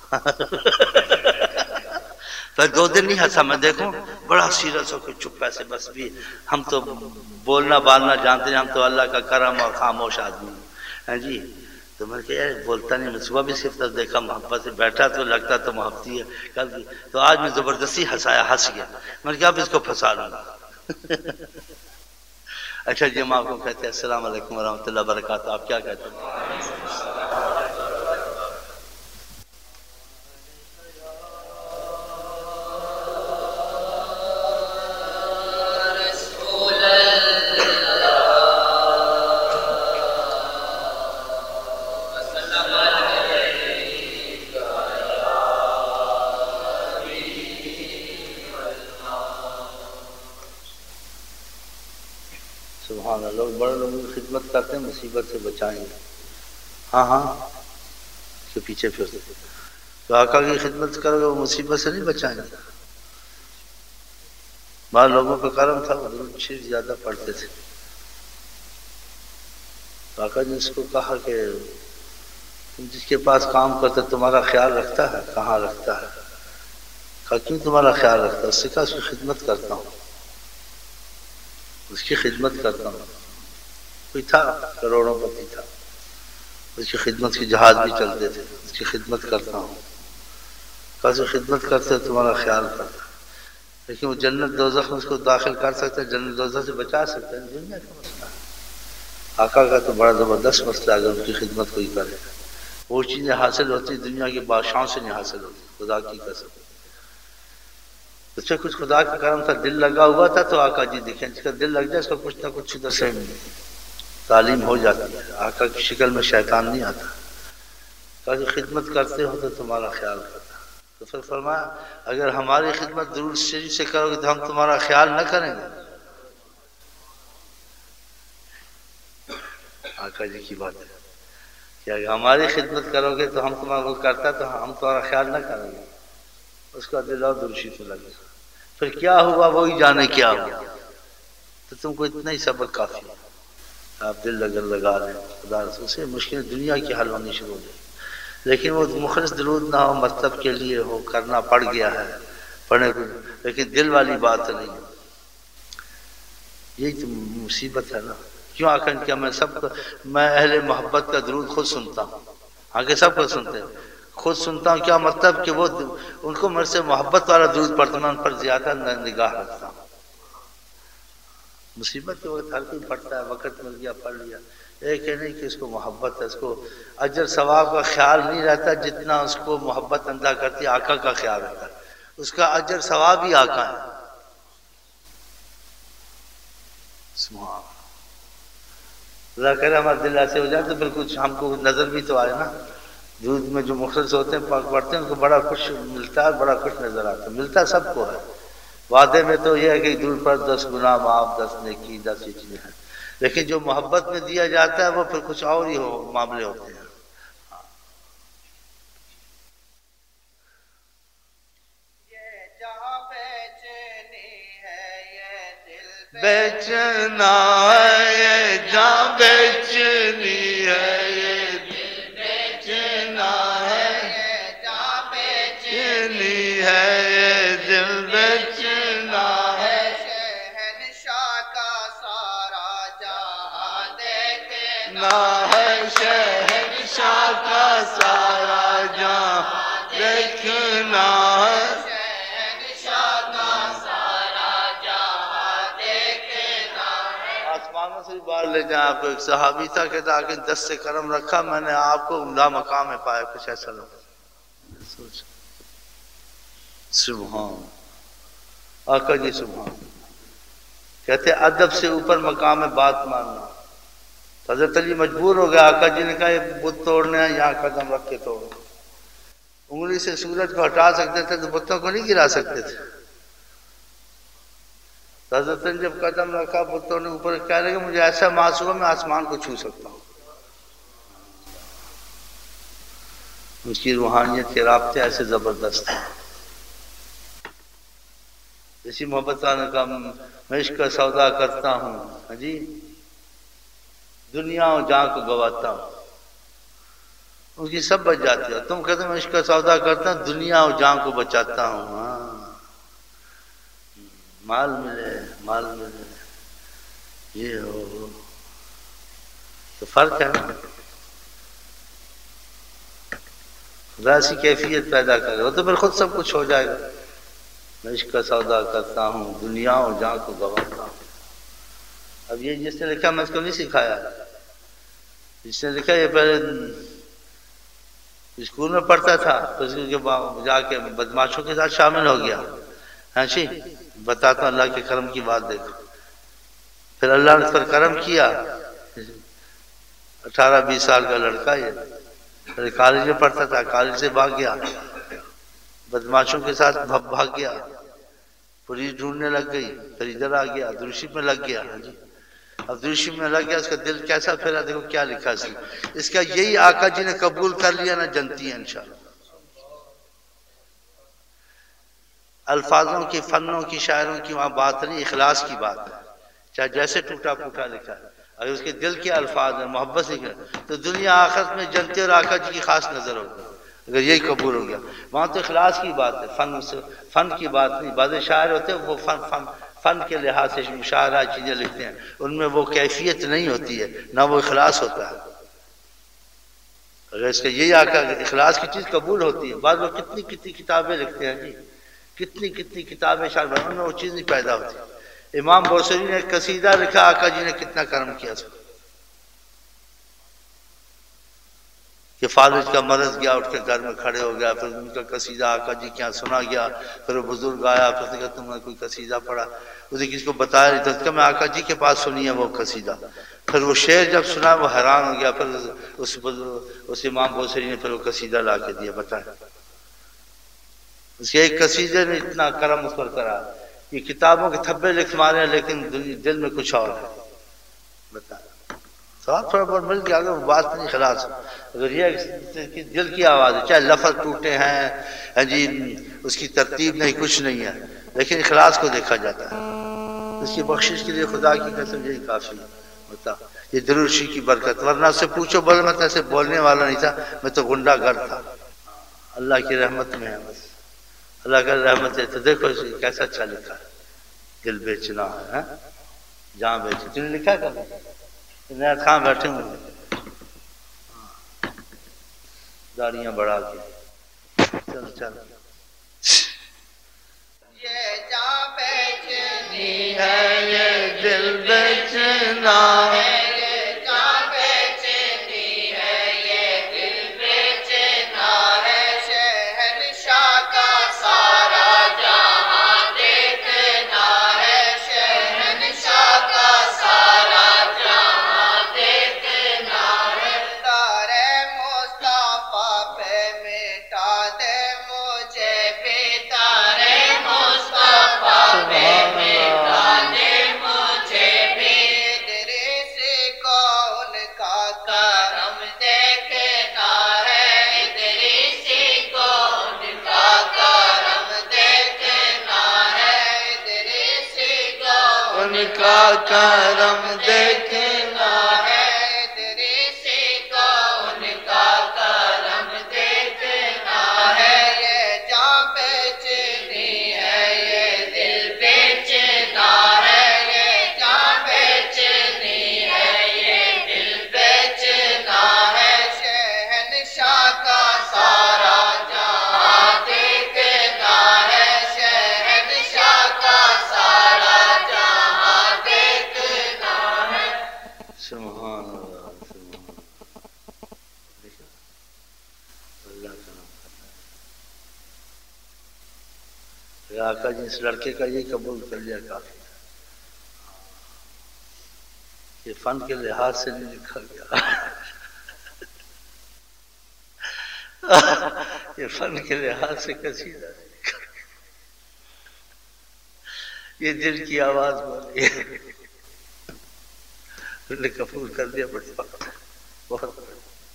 پھر 2 دن نہیں ہنسا، میں دیکھوں بڑا سیریس ہو کے چپ ایسے، بس بھی ہم تو بولنا بالنا جانتے ہیں، ہم تو اللہ کا کرم اور خاموش آدمی ہیں جی، تو میں نے کہا یار بولتا نہیں، میں صبح بھی صرف دیکھا محبت سے بیٹھا تو لگتا تو محبتی ہے، کل بھی تو آج میں زبردستی ہنسایا، ہنس گیا، میں نے کہا اب اس کو پھنسا لوں گا۔ اچھا جی، ہم آپ کو کہتے ہیں السلام علیکم ورحمۃ اللہ وبرکاتہ، آپ کیا کہتے ہیں؟ سبحان اللہ، لوگ بڑے لوگوں کی خدمت کرتے ہیں مصیبت سے بچائیں گے، ہاں ہاں کے پیچھے پھرتے، تو آقا کی خدمت کرو گے وہ مصیبت سے نہیں بچائیں گے۔ بعض لوگوں کا کرم تھا وہ درود شریف زیادہ پڑھتے تھے، تو آقا نے اس کو کہا کہ تم جس کے پاس کام کرتے تمہارا خیال رکھتا ہے؟ کہاں رکھتا ہے؟ کہا کیوں تمہارا خیال رکھتا ہے؟ اس سے کہا اس کی خدمت کرتا ہوں، اس کی خدمت کرتا ہوں۔ کوئی تھا کروڑوں پتی تھا، اس کی خدمت کے جہاز بھی چلتے تھے، اس کی خدمت کرتا ہوں۔ کہا اس کی خدمت کرتے ہو تمہارا خیال کرتا، لیکن وہ جنت دوزخ میں اس کو داخل کر سکتا ہے، جنت دوزخ سے بچا سکتا ہے، دنیا کا مسئلہ ہے۔ آقا کا تو بڑا زبردست مسئلہ ہے، اگر ان کی خدمت کوئی کرے وہ چیزیں حاصل ہوتی دنیا کے بادشاہوں سے نہیں حاصل ہوتی، خدا کی قسم۔ اس سے کچھ خدا کا کرم تھا، دل لگا ہوا تھا، تو آقا جی دیکھیں اس کا دل لگ جائے اس کا کچھ نہ کچھ ادھر سے تعلیم ہو جاتی ہے، آقا کی شکل میں شیطان نہیں آتا۔ کہا کہ خدمت کرتے ہو تو تمہارا خیال کرتا، تو پھر فرمایا اگر ہماری خدمت درود شریف سے کرو گے تو ہم تمہارا خیال نہ کریں گے؟ آقا جی کی بات ہے کہ اگر ہماری خدمت کرو گے تو ہم تمہارا وہ کرتا تو ہم تمہارا خیال نہ کریں گے۔ اس کا دل اور درود شریف میں لگا، پھر کیا ہوا وہی جانے کیا ہوا، تو تم کو اتنا ہی صبر کافی ہے۔ آپ دل لگا رہے ہیں خدا رسول سے، مشکل دنیا کی حل ہونی شروع ہو جائے، لیکن وہ مخلص درود نہ ہو، مطلب کے لیے ہو، کرنا پڑ گیا ہے پڑھنے کو، لیکن دل والی بات نہیں ہے، یہی تو مصیبت ہے نا۔ کیوں آخر کیا میں اہل محبت کا درود خود سنتا ہوں، آگے سب کو سنتے ہیں، خود سنتا ہوں، کیا مطلب کہ وہ ان کو میرے سے محبت والا درود پڑھتا میں ان پر زیادہ نگاہ رکھتا ہوں۔ مصیبت کے وقت ہر کوئی پڑھتا ہے، وقت مل گیا پڑھ لیا، ایک ہے نہیں کہ اس کو محبت ہے، اس کو اجر ثواب کا خیال نہیں رہتا جتنا اس کو محبت اندھا کرتی آقا کا خیال رہتا ہے، اس کا اجر ثواب ہی آقا ہے۔ سبحان اللہ کرے ہمارا دل ایسے ہو جائے تو پھر کچھ ہم کو نظر بھی تو آئے نا، درود میں جو مخلص ہوتے ہیں پاک پڑھتے ہیں ان کو بڑا خوش ملتا ہے، بڑا خوش نظر آتا ہے، ملتا سب کو ہے۔ وعدے میں تو یہ ہے کہ درود پر 10 گناہ معاف، 10 نیکی، 10 یہ چیزیں ہیں، لیکن جو محبت میں دیا جاتا ہے وہ پھر کچھ اور ہی معاملے ہوتے ہیں۔ بیچنا ہے یہ جان، بیچنی ہے یہ دل، بیچنا ہے یہ جان، بیچنی ہے یہ دل، بیچنا ہے شہنشاہ کا سارا جہاں دیکھنا ہے، شہنشاہ کا سارا جہاں دیکھنا ہے، آسمانوں سے بار لے جائیں آپ کو۔ ایک صحابی تھا کہتا کہ 10 سے کرم رکھا میں نے آپ کو عمدہ مقام میں پایا، کچھ ایسا لگا سوچ۔ سبحان آقا جی سبحان کہتے ادب سے اوپر مقام ہے بات ماننا۔ حضرت علی مجبور ہو گیا، آقا جی نے کہا یہ بت توڑنے ہیں، یہاں قدم رکھ کے توڑو۔ انگلی سے سورج کو ہٹا سکتے تھے تو بتوں کو نہیں گرا سکتے تھے۔ حضرت نے جب قدم رکھا بتوں نے اوپر، کہہ رہے کہ مجھے ایسا محسوس ہوا میں آسمان کو چھو سکتا ہوں۔ اس کی روحانیت کے رابطے ایسے زبردست ہیں۔ اسی محبت نے کہا میں عشق کا سودا کرتا ہوں، ہاں جی دنیا و جان کو گواتا ہوں، ان کی سب بچ جاتی ہے۔ تم کہتے میں عشق کا سودا کرتا ہوں، دنیا و جان کو بچاتا ہوں۔ ہاں مال ملے یہ ہو تو فرق ہے نا، خدا ایسی کیفیت پیدا کرے وہ تو پھر خود سب کچھ ہو جائے گا۔ میں عشق کا سودا کرتا ہوں، دنیا اور جان کو گواتا ہوں۔ اب یہ جس نے لکھا میں اس کو نہیں سکھایا، جس نے لکھا یہ پہلے اسکول میں پڑھتا تھا، پھر جا کے بدماشوں کے ساتھ شامل ہو گیا۔ ہاں جی بتاتا ہوں اللہ کے کرم کی بات دیکھو، پھر اللہ نے اس پر کرم کیا، 18-20 سال کا لڑکا یہ کالج میں پڑھتا تھا، کالج سے بھاگ گیا، بدماشوں کے ساتھ بھاگ گیا، پولیس ڈھونڈنے لگ گئی، پھر ادھر آ گیا، درشی میں لگ گیا۔ ہاں جی اب دروشی میں لگ گیا، اس کا دل کیسا پھیرا، دیکھو کیا لکھا اس کا یہی آقا جی نے قبول کر لیا نا، جنتی ہیں انشاءاللہ۔ الفاظوں کی، فنوں کی، شاعروں کی وہاں بات نہیں، اخلاص کی بات ہے، چاہے جیسے ٹوٹا پھوٹا لکھا ہے، اگر اس کے دل کے الفاظ ہیں، محبت سے لکھا ہے تو دنیا آخرت میں جنتی اور آقا جی کی خاص نظر ہوگی اگر یہی قبول ہو گیا۔ وہاں تو اخلاص کی بات ہے، فن کی بات نہیں۔ بعض شاعر ہوتے ہیں وہ فن کے لحاظ سے مشاعرہ چیزیں لکھتے ہیں، ان میں وہ کیفیت نہیں ہوتی ہے، نہ وہ اخلاص ہوتا ہے۔ اگر اس کا یہی آقا اخلاص کی چیز قبول ہوتی ہے۔ بعض لوگ کتنی کتنی کتابیں لکھتے ہیں جی، کتنی کتنی کتابیں شاعر بنانے میں وہ چیز نہیں پیدا ہوتی۔ امام بوصیری نے ایک قصیدہ لکھا، آقا جی نے کتنا کرم کیا اس کو، کہ فالج کا مرض گیا، اٹھ کے گھر میں کھڑے ہو گیا، پھر ان کا قصیدہ آقا جی کے یہاں سنا گیا، پھر وہ بزرگ آیا، پھر کہ تم نے کوئی قصیدہ پڑھا، اسے کسی کو بتایا نہیں تھا، کہ میں آقا جی کے پاس سنی ہے وہ قصیدہ۔ پھر وہ شعر جب سنا وہ حیران ہو گیا، پھر اس امام بوصیری نے پھر وہ قصیدہ لا کے دیا۔ بتائیں اس کے ایک قصیدے نے اتنا کرم اس پر کرا، یہ کتابوں کے تھبے لکھ مارے ہیں لیکن دل میں کچھ اور ہے۔ بتائیں سواب تھوڑا بہت مل گیا، اگر وہ بات نہیں خلاص، اگر یہ دل کی آواز ہے، چاہے لفظ ٹوٹے ہیں جی، اس کی ترتیب نہیں، کچھ نہیں ہے، لیکن اخلاص کو دیکھا جاتا ہے۔ اس کی بخشش کے لیے خدا کی قسم یہی کافی ہوتا، یہ دروشی کی برکت، ورنہ اس سے پوچھو بول، میں ایسے بولنے والا نہیں تھا، میں تو غنڈہ گر تھا۔ اللہ کی رحمت میں ہے، بس اللہ کا رحمت ہے۔ تو دیکھو کیسا اچھا لکھا ہے، دل بیچنا ہے، جہاں بیچے، تم نے لکھا کر نیا خان بیٹھے ہوں داڑیاں بڑھا کے، چل چل یہ جاں بیچنی ہے، یہ دل بیچنا ہے، یہ جاں بیچنی ہے، یہ دل بیچنا ہے، شہنشاہ کا سارا جہاں دیکھنا ہے، شہنشاہ کا سارا جہاں دیکھنا ہے، تارے مصطفیٰ پہ مٹا دے مجھے بھی، تارے مصطفیٰ پہ مٹا دے مجھے بھی، ادریس کو ان کا کرم دیکھنا ہے، ادریس کو ان کا کرم دیکھنا ہے، ادریس کو ان کا کرم دیکھنا ہے، ادریس کو ان کا کرم دیکھنا ہے، یہ جاں بیچنی ہے، یہ دل بیچنا ہے، یہ جاں بیچنی ہے، یہ دل بیچنا ہے، شہنشاہ کا سارا جہاں دیکھنا ہے، شہنشاہ کا سارا جہاں دیکھنا ہے۔ سبحان اللہ، سبحان اللہ کا نام کرنا ہے۔ آقا جی اس لڑکے کا یہ قبول کر لیا کافی ہے، یہ فن کے لحاظ سے نہیں لکھا گیا، یہ فن کے لحاظ سے قصیدہ نہیں لکھا گیا، یہ دل کی آواز بولی ہے، انہوں نے قبول کر دیا، بڑی بات ہے، بہت بڑی۔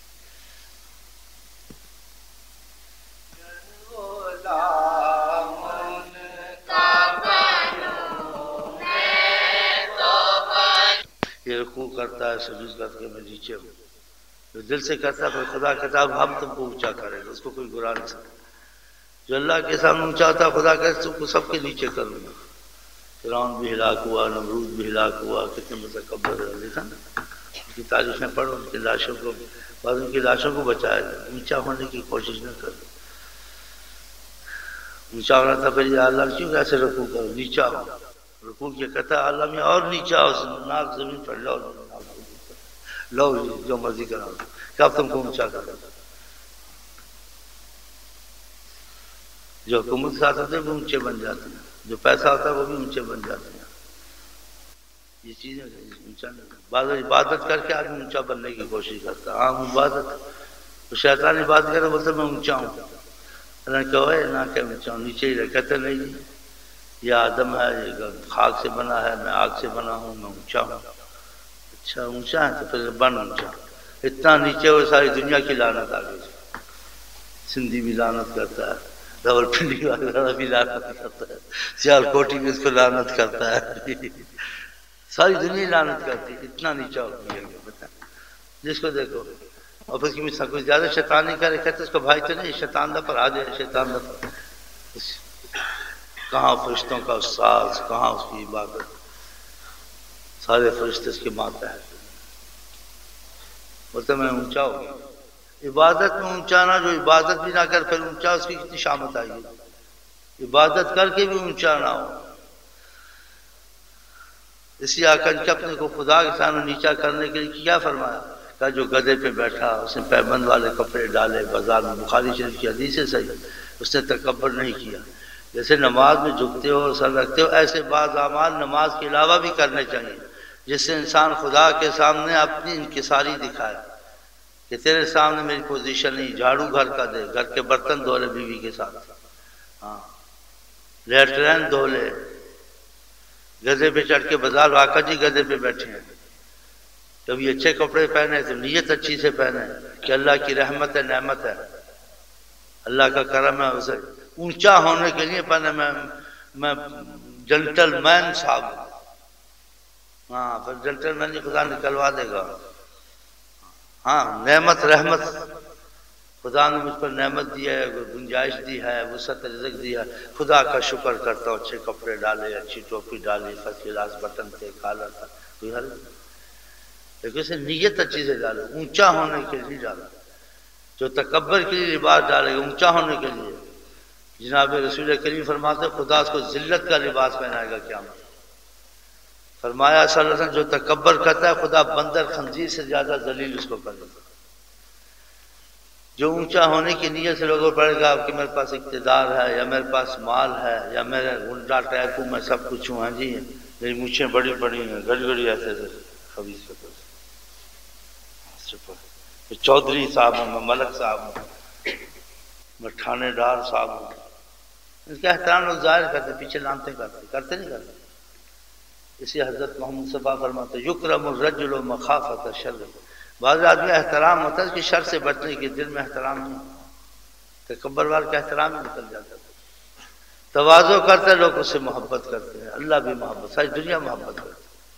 یہ رکوع کرتا ہے، سجود کر کے میں نیچے ہوں، جو دل سے کرتا ہے پھر خدا کہتا ہے اب ہم تم کو اونچا کریں گے، اس کو کوئی گرا نہیں سکتا۔ جو اللہ کے سامنے اونچا ہوتا ہے خدا کہتا ہے تم کو سب کے نیچے کروں گا۔ فرعون بھی ہلاک ہوا، نمرود بھی ہلاک ہوا، کتنے متکبر تھا نا، ان کی تاریخیں پڑھو، ان کی لاشوں کو، بعض ان کی لاشوں کو بچایا جائے، اونچا ہونے کی کوشش نہ کرو۔ اونچا ہونا تھا پھر یہ اللہ کیوں ایسے رکوع کرو، نیچا ہو، رکوع کیا کہتا ہے اللہ میں اور نیچا ہو، ناک زمین پر لو جو مرضی کراؤ، کب تم کو اونچا کرو۔ جو حکومت ساتھ ہوتے ہیں وہ اونچے بن جاتے ہیں، جو پیسہ ہوتا ہے وہ بھی اونچے بن جاتے ہیں۔ یہ چیزیں اونچا نہیں، بعض عبادت کر کے آدمی اونچا بننے کی کوشش کرتا ہے، عام عبادت، تو شیطان عبادت کرے بولتا میں اونچا ہوں، اللہ کہ ہوئے نہ کہ میں اونچا ہوں، نیچے ہی رہ، کہتے نہیں جی یہ آدم ہے، یہ خاک سے بنا ہے، میں آگ سے بنا ہوں، میں اونچا ہوں، اچھا اونچا ہے تو پھر بن اونچا، اتنا نیچے وہ ساری دنیا کی لعنت آ گئی، سندھی بھی لعنت کرتا ہے، راول پنڈی والا بھی لعنت کرتا ہے، سیال کوٹی بھی اس کو لعنت کرتا ہے، ساری دنیا لعنت کرتی ہے، اتنا نیچا ہو گیا بتا جس کو دیکھو۔ اور پھر کچھ زیادہ شیطانی کرے کہتے اس کو بھائی تو نہیں، شیطان دا پر آ جائے، شیطان دا پر کہاں فرشتوں کا استاذ، کہاں اس کی عبادت، سارے فرشتے اس کے ماتحت ہے۔ بولتا میں اونچا ہو گیا، عبادت میں اونچا نہ، جو عبادت بھی نہ کر پھر اونچا، اس کی کتنی شامت آئی ہے، عبادت کر کے بھی اونچا نہ ہو۔ اسی آقا نے اپنے کو خدا کے سامنے نیچا کرنے کے لیے کیا فرمایا؟ کہا جو گدھے پہ بیٹھا اس نے پیبند والے کپڑے ڈالے بازار میں، بخاری شریف کی حدیث ہے صحیح، اس نے تکبر نہیں کیا۔ جیسے نماز میں جھکتے ہو سر رکھتے ہو، ایسے بعض اعمال نماز کے علاوہ بھی کرنے چاہیے، جس سے انسان خدا کے سامنے اپنی انکساری دکھائے کہ تیرے سامنے میری پوزیشن نہیں، جھاڑو گھر کا دے، گھر کے برتن دھو لے بیوی کے ساتھ، ہاں لیٹرین دھو لے، گدھے پہ چڑھ کے بازار، آقا جی گدھے پہ بیٹھے ہیں، کبھی اچھے کپڑے پہنے تو نیت اچھی سے پہنے کہ اللہ کی رحمت ہے، نعمت ہے، اللہ کا کرم ہے، اسے اونچا ہونے کے لیے پہنے میں جنٹل مین صاحب، ہاں پھر جنٹل مین خدا نکلوا دے گا، ہاں نعمت رحمت خدا نے مجھ پر نعمت دی ہے، گنجائش دی ہے، وسعت رزق دی ہے، خدا کا شکر کرتا ہوں، اچھے کپڑے ڈالے، اچھی ٹوپی ڈالی، فرسٹ کلاس بٹن تھے، کالر تھا، کوئی حل نہیں، لیکن اسے نیت اچھی سے ڈالے، اونچا ہونے کے لیے ڈالا، جو تکبر کے لیے لباس ڈالے گا اونچا ہونے کے لیے، جناب رسول کریم فرماتے خدا اس کو ذلت کا لباس پہنائے گا قیامت۔ فرمایا صلی اللہ علیہ وسلم جو تکبر کرتا ہے خدا بندر خنزیر سے زیادہ ذلیل اس کو کر دیتا۔ جو اونچا ہونے کی نیت سے لوگوں پڑے گا کہ میرے پاس اقتدار ہے، یا میرے پاس مال ہے، یا میرے گنڈا ٹیک ہوں، میں سب کچھ ہوں، ہاں جی میری مونچھیں بڑی بڑی ہیں، گڑی گڑی ایسے خبیث کرتا، چودھری صاحب ہوں، میں ملک صاحب ہوں، میں تھانے دار صاحب ہوں، اس کا احترام لوگ ظاہر کرتے، پیچھے لانتے کرتے نہیں کرتے۔ اسی حضرت محمد صفا فرماتے یکرم الرجل مخافۃ الشر، بعض آدمی احترام ہوتا ہے کہ شر سے بچنے کے، دل میں احترام نہیں، تکبر وال کا احترام ہی نکل جاتا ہے، تواضع کرتے لوگ اس سے محبت کرتے ہیں، اللہ بھی محبت، ساری دنیا محبت کرتی ہے۔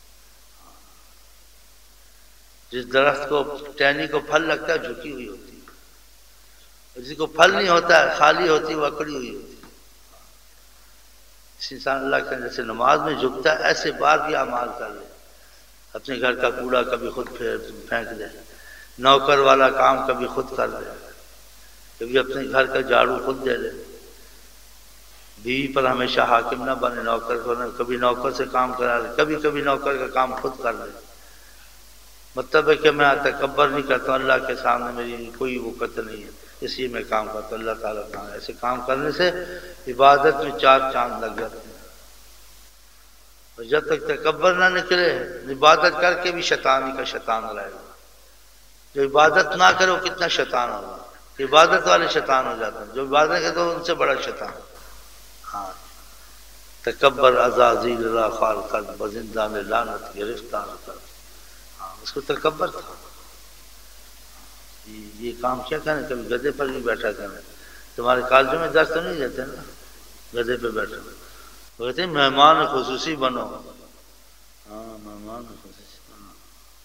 جس درخت کو ٹہنی کو پھل لگتا ہے جھکی ہوئی ہوتی ہے، جس کو پھل نہیں ہوتا ہے خالی ہوتی ہے، وہ اکڑی ہوئی ہوتی ہے۔ اس انسان اللہ کے جیسے نماز میں جھکتا ہے ایسے بار بھی اعمال کر لے، اپنے گھر کا کوڑا کبھی خود پھینک دے، نوکر والا کام کبھی خود کر لے، کبھی اپنے گھر کا جھاڑو خود دے لے، بیوی پر ہمیشہ حاکم نہ بنے، نوکر کو نہ، کبھی نوکر سے کام کرا لے، کبھی کبھی نوکر کا کام خود کر لے، مطلب ہے کہ میں تکبر نہیں کرتا ہوں، اللہ کے سامنے میری کوئی وقت نہیں ہے، اس لیے میں کام کرتا ہوں، اللہ تعالیٰ کا ایسے کام کرنے سے عبادت میں چار چاند لگ جاتے ہیں۔ اور جب تک تکبر نہ نکلے عبادت کر کے بھی شیطان ہی کا شیطان رہے گا، جو عبادت نہ کرے وہ کتنا شیطان ہوگا، عبادت والے شیطان ہو جاتے ہیں، جو عبادت کرتے ہیں ان سے بڑا شیطان۔ ہاں تکبر عزازیل را خال کر بزندان لعنت گرفتار کر، اس کو تکبر تھا، یہ کام کیا کریں، کبھی گدھے پر بھی بیٹھا کریں، تمہارے کالجوں میں درس تو نہیں دیتے نا گدھے پہ بیٹھا، وہ کہتے ہیں مہمان خصوصی بنو، ہاں مہمان خصوصی بنو،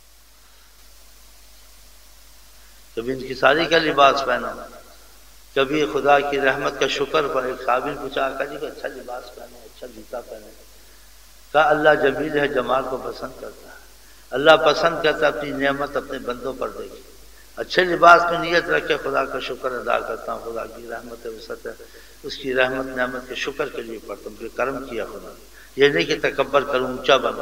کبھی ان کی ساری کا لباس پہنو، کبھی خدا کی رحمت کا شکر پر۔ ایک صحابی نے پوچھا آقا جی کو اچھا لباس پہنے، اچھا جوتا پہنے، کہا اللہ جمیل ہے، جمال کو پسند کرتا ہے، اللہ پسند کرتا ہے اپنی نعمت اپنے بندوں پر دیکھے، اچھے لباس میں نیت رکھے خدا کا شکر ادا کرتا ہوں، خدا کی رحمت ہے، وسعت ہے، اس کی رحمت نعمت کے شکر کے لیے پڑھتا ہوں کہ کرم کیا خدا، یہ نہیں کہ تکبر کروں اونچا بنوں۔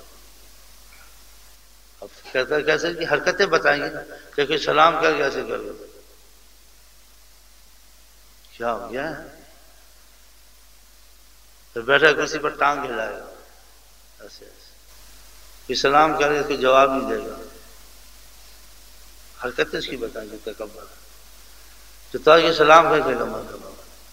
اب کہتا ہے کیسے کہ حرکتیں بتائیں گے نا، کہ سلام کر کیسے کرو، کیا ہو گیا، پھر بیٹھا کرسی پر ٹانگ ہلائے گا ایسے ایسے، کہ سلام کرے اس کو جواب نہیں دے گا، حرکتیں اس کی بتائیں گے تکبر، جو تاکہ سلام کر کے گما کرو،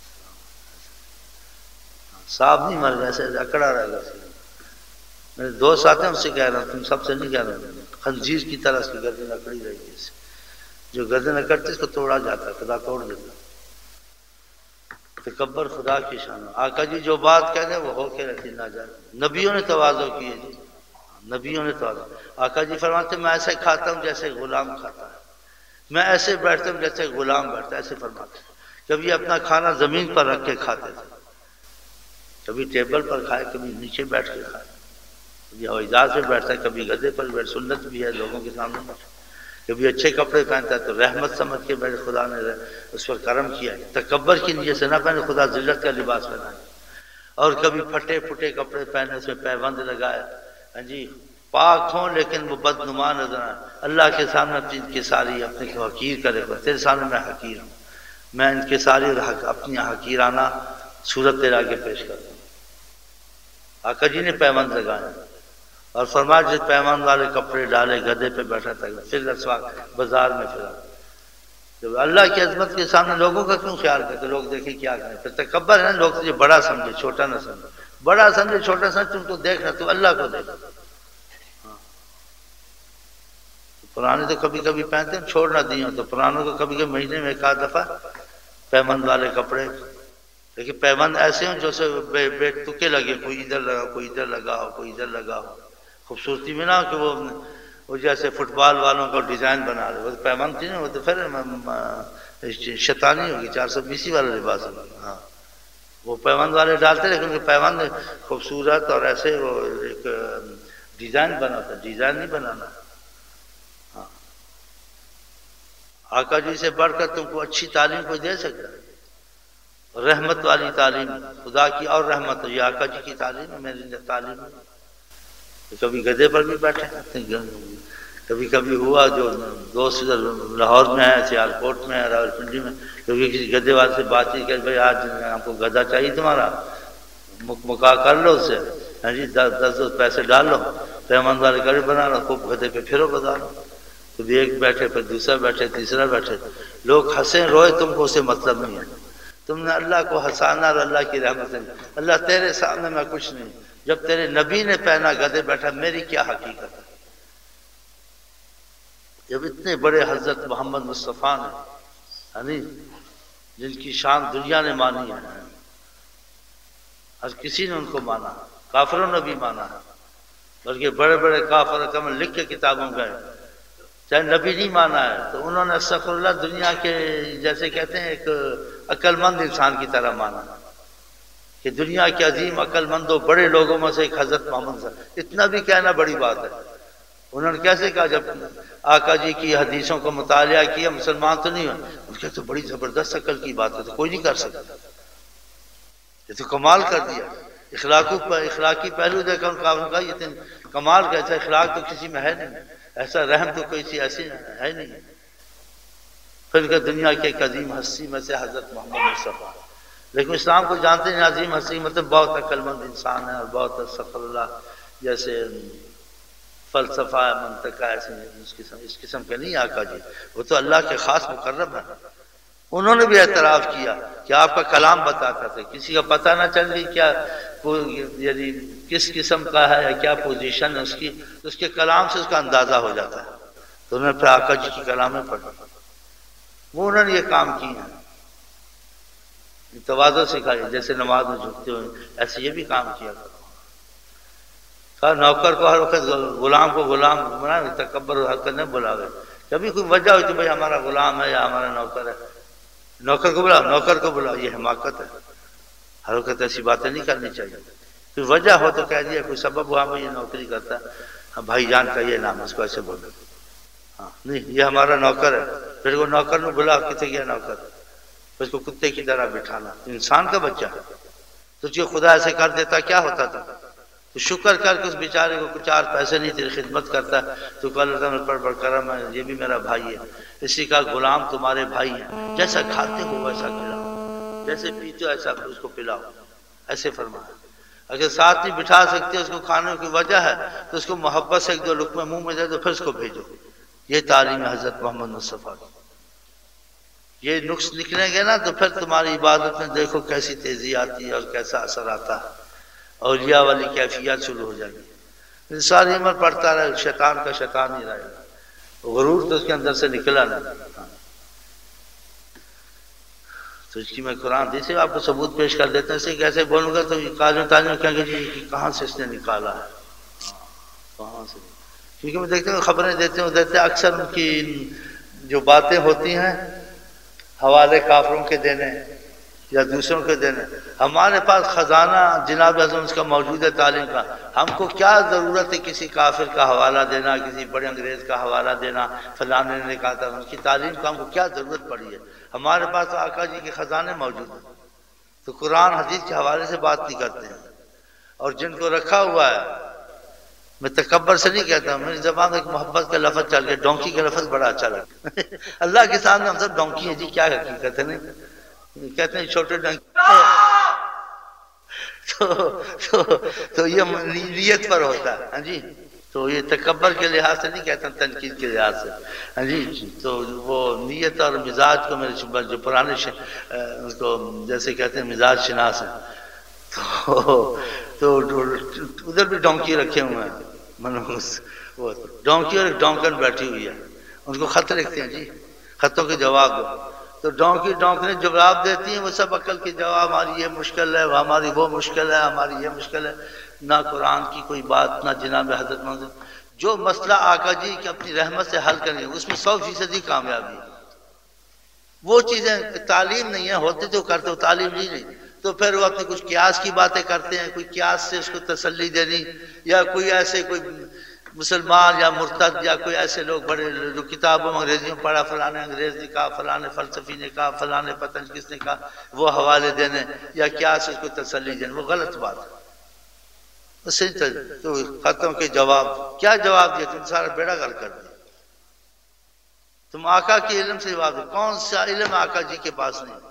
صاحب نہیں مر گیا ایسے اکڑا رہے گا۔ میرے دوست آتے ہیں ان سے کہہ رہا ہوں، تم سب سے نہیں کہہ رہا ہوں، خنزیر کی طرح اس کی گردن اکڑی رہی ہے، جو گردن اکڑتی اس کو توڑا جاتا ہے، خدا توڑ دیتا ہے۔ تکبر خدا کی شان۔ آقا جی جو بات کہہ رہے وہ ہو کے رہتی نہ جائے۔ نبیوں نے تواضع کیے جی، نبیوں نے تواضع۔ آقا جی فرماتے میں ایسے کھاتا ہوں جیسے غلام کھاتا ہے، میں ایسے بیٹھتا ہوں جیسے غلام بیٹھتا ہے، ایسے فرماتے ہیں۔ کبھی اپنا کھانا زمین پر رکھ کے کھاتے تھے، کبھی ٹیبل پر کھائے، کبھی نیچے بیٹھ کے کھائے، کبھی ہوائی جہاز پہ بیٹھتا ہے، کبھی گدے پر بیٹھ، سنت بھی ہے لوگوں کے سامنے بیٹھ، کبھی اچھے کپڑے پہنتا ہے تو رحمت سمجھ کے میرے خدا نے اس پر کرم کیا ہے، تکبر کی نیت سے نہ پہنے، خدا ذلت کا لباس پہنائے۔ اور کبھی پھٹے پھٹے کپڑے پہنے، اس میں پیبند لگائے، ہاں جی پاک ہوں لیکن وہ بدنما نظر آئے، اللہ کے سامنے اپنی انکساری اپنے کو حقیر کرے، تیرے سامنے میں حقیر ہوں، میں انکساری اور اپنی حقیرانہ صورت تیرے آگے پیش کرتا ہوں۔ آقا جی نے پیبند لگائے اور فرمایا جس پیمان والے کپڑے ڈالے گدے پہ بیٹھا تھا، پھر اسواق بازار میں پھرا۔ جب اللہ کی عظمت کے سامنے لوگوں کا کیوں خیال کرتے، لوگ دیکھیں کیا کریں، پھر تکبر ہے، لوگ تجھے بڑا سمجھے چھوٹا نہ سمجھے، بڑا سمجھے چھوٹا سمجھے، تم کو دیکھنا تو اللہ کو دیکھ۔ پرانے تو کبھی کبھی پہنتے ہیں، چھوڑ نہ دیے تو پرانوں کو کبھی کبھی مہینے میں ایک آدھ دفعہ پیمند والے کپڑے، لیکن پیمند ایسے ہوں جو سے بے تکے لگے، کوئی ادھر لگا، کوئی ادھر لگا ہو، کوئی ادھر لگا ہو، خوبصورتی میں نہ ہو کہ وہ جیسے فٹ بال والوں کا ڈیزائن بنا رہے، وہ تو پیمند تھی نا، وہ تو پھر شیطانی ہوگی، 420 والا لباس ہوگا۔ ہاں وہ پیمند والے ڈالتے لیکن ان کے پیمند خوبصورت اور ایسے وہ ایک ڈیزائن بناتا، ڈیزائن نہیں بنانا۔ ہاں آقا جی سے بڑھ کر تم کو اچھی تعلیم کوئی دے سکتا ہے، رحمت والی تعلیم، خدا کی اور رحمت، یہ آقا جی کی تعلیم ہے، میری تعلیم ہے۔ کبھی گدے پر بھی بیٹھے، کبھی کبھی ہوا جو دوست لاہور میں ہے، سیالکوٹ میں ہے، راولپنڈی میں، کبھی کسی گدے والے سے بات چیت کر بھائی آج ہم کو گدا چاہیے تمہارا، مکا کر لو اس سے، ہاں جی 10 پیسے ڈال لو، پیمند والے گڑے بنا لو، خوب گدے پہ پھرو بازار۔ کبھی ایک بیٹھے، پھر دوسرا بیٹھے، تیسرا بیٹھے، لوگ ہنسیں روئے، تم کو اسے مطلب نہیں ہے، تم نے اللہ کو ہنسانا اور اللہ کی رحمت ہے۔ اللہ تیرے سامنے میں کچھ نہیں، جب تیرے نبی نے پہنا گدے بیٹھا، میری کیا حقیقت ہے؟ جب اتنے بڑے حضرت محمد مصطفیٰ نے، یعنی جن کی شان دنیا نے مانی ہے، ہر کسی نے ان کو مانا، کافروں نے بھی مانا ہے، بلکہ بڑے بڑے کافر کم لکھ کے کتابوں گئے، چاہے نبی نہیں مانا ہے تو انہوں نے استغفر اللہ دنیا کے جیسے کہتے ہیں ایک عقل مند انسان کی طرح مانا کہ دنیا کے عظیم عقل مند و بڑے لوگوں میں سے ایک حضرت محمد صلی اللہ علیہ وسلم، اتنا بھی کہنا بڑی بات ہے۔ انہوں نے کیسے کہا جب آقا جی کی حدیثوں کو مطالعہ کیا، مسلمان تو نہیں ہوئے، ان کے تو بڑی زبردست عقل کی بات ہے، تو کوئی نہیں کر سکتا، یہ تو کمال کر دیا۔ اخلاقی پہلو دیکھا ان کا، کہا یہ کمال کا، ایسا اخلاق تو کسی میں ہے نہیں، ایسا رحم تو کوئی ایسی ہے نہیں۔ پھر کہ دنیا کے ایک عظیم ہستی میں سے حضرت محمد مصطفیٰ، لیکن اسلام کو جانتے ہیں عظیم ہستی مطلب بہت عقل مند انسان ہے اور بہت استغفر اللہ جیسے فلسفہ منطقہ ایسے اس قسم کے نہیں آقا جی، وہ تو اللہ کے خاص مقرب ہیں۔ انہوں نے بھی اعتراف کیا کہ آپ کا کلام بتاتا تھا، کسی کا پتہ نہ چل گئی کیا یعنی کس قسم کا ہے یا کیا پوزیشن ہے اس کی، اس کے کلام سے اس کا اندازہ ہو جاتا ہے۔ تو انہوں نے پھر آقا جی کی کلامیں پڑھا، وہ انہوں نے یہ کام کی ہیں، تواضع سکھائی، جیسے نماز میں جھکتے ہوئے ایسے یہ بھی کام کیا کرو۔ نوکر کو ہر وقت غلام کو غلام بنا، تکبر و حقیقت نہیں بلاوے، کبھی کوئی وجہ ہوئی تو بھائی ہمارا غلام ہے یا ہمارا نوکر ہے، نوکر کو بلاؤ، نوکر کو بلاؤ، یہ حماقت ہے، ہر وقت ایسی باتیں نہیں کرنی چاہیے۔ کوئی وجہ ہو تو کہہ دیا، کوئی سبب ہوا بھائی یہ نوکری کرتا ہے، بھائی جان کا یہ نام، اس کو ایسے بولو، ہاں نہیں یہ ہمارا نوکر ہے، پھر وہ نوکر نے بلا، کتنے گیا نوکر، پھر اس کو کتے کی طرح بٹھانا، انسان کا بچہ ہے، تو جو خدا ایسے کر دیتا کیا ہوتا تھا؟ تو شکر کر کے اس بیچارے کو کچھ 4 پیسے نہیں تیری خدمت کرتا، تو کہ اللہ تعالیٰ پر بڑھ کرم ہے، یہ بھی میرا بھائی ہے، اسی کا غلام تمہارے بھائی ہیں، جیسا کھاتے ہو ویسا کھلاؤ، جیسے پیتے ہو ایسا اس کو پلاؤ، ایسے فرمایا۔ اگر ساتھ نہیں بٹھا سکتے، اس کو کھانے کی وجہ ہے تو اس کو محبت سے 1-2 لقمے منہ میں دے دو، پھر اس کو بھیجو۔ یہ تعلیم ہے حضرت محمد مصطفیٰ کی۔ یہ نقص نکلیں گے نا تو پھر تمہاری عبادت میں دیکھو کیسی تیزی آتی ہے اور کیسا اثر آتا ہے، اولیاء والی کیفیات شروع ہو جائیں گی۔ ساری عمر پڑھتا رہے، شیطان کا شیطان ہی رہے گا، غرور تو اس کے اندر سے نکلا نہیں۔ تو اس کی میں قرآن سے آپ کو ثبوت پیش کر دیتے ہیں، اسے کیسے بولوں گا تو کاجوں تاجوں کہیں گے جی کہاں سے اس نے نکالا ہے، کہاں سے، کیونکہ میں دیکھتے ہیں خبریں دیتے ہیں اکثر ان کی جو باتیں ہوتی ہیں حوالے کافروں کے دینے یا دوسروں کے دینے۔ ہمارے پاس خزانہ جناب اعظم اس کا موجود ہے تعلیم کا، ہم کو کیا ضرورت ہے کسی کافر کا حوالہ دینا، کسی بڑے انگریز کا حوالہ دینا، فلانے نے کہا تھا، ان کی تعلیم کا ہم کو کیا ضرورت پڑی ہے؟ ہمارے پاس تو آقا جی کے خزانے موجود ہیں، تو قرآن حدیث کے حوالے سے بات نہیں کرتے ہیں۔ اور جن کو رکھا ہوا ہے، میں تکبر سے نہیں کہتا ہوں، میری زبان میں ایک محبت کا لفظ چل گیا، ڈونکی کا لفظ بڑا اچھا لگتا ہے۔ اللہ کے سامنے ہم سب ڈونکی ہیں جی، کیا حقیقت ہے، نہیں کہتے ہیں چھوٹے ڈونکی، تو یہ نیت پر ہوتا ہے، ہاں جی، تو یہ تکبر کے لحاظ سے نہیں کہتا، تنقید کے لحاظ سے، ہاں جی، تو وہ نیت اور مزاج کو میرے جو پرانے ان کو جیسے کہتے ہیں مزاج شناس ہیں، تو ادھر بھی ڈونکی رکھے ہوئے ہیں، منوس وہ ڈونکی اور ایک ڈونکن بیٹھی ہوئی ہے، ان کو خط لکھتے ہیں جی، خطوں کے جواب دو، تو ڈونکی ڈونکنے جواب دیتی ہیں، وہ سب عقل کے جواب، ہماری یہ مشکل ہے، ہماری وہ مشکل ہے، ہماری یہ مشکل ہے، نہ قرآن کی کوئی بات، نہ جناب حضرت محمد جو مسئلہ آقا جی کی اپنی رحمت سے حل کریں اس میں 100% کامیابی ہے۔ وہ چیزیں تعلیم نہیں ہے، ہوتے تو کرتے ہو، تعلیم نہیں، تو پھر وہ اپنے کچھ قیاس کی باتیں کرتے ہیں، کوئی قیاس سے اس کو تسلی دینی، یا کوئی ایسے کوئی مسلمان یا مرتد یا کوئی ایسے لوگ بڑے جو کتابوں میں انگریزی میں پڑھا، فلانے انگریز نے کہا، فلانے فلسفی نے کہا، فلانے پتہ نہیں کس نے کہا، وہ حوالے دینے یا قیاس اس کو تسلی دینے، وہ غلط بات ہے۔ تو خطوں کے جواب کیا جواب دیا؟ تم سارا بیڑا غرق کر دیا، تم آقا کے علم سے جواب دیا، کون سا علم آقا جی کے پاس نہیں؟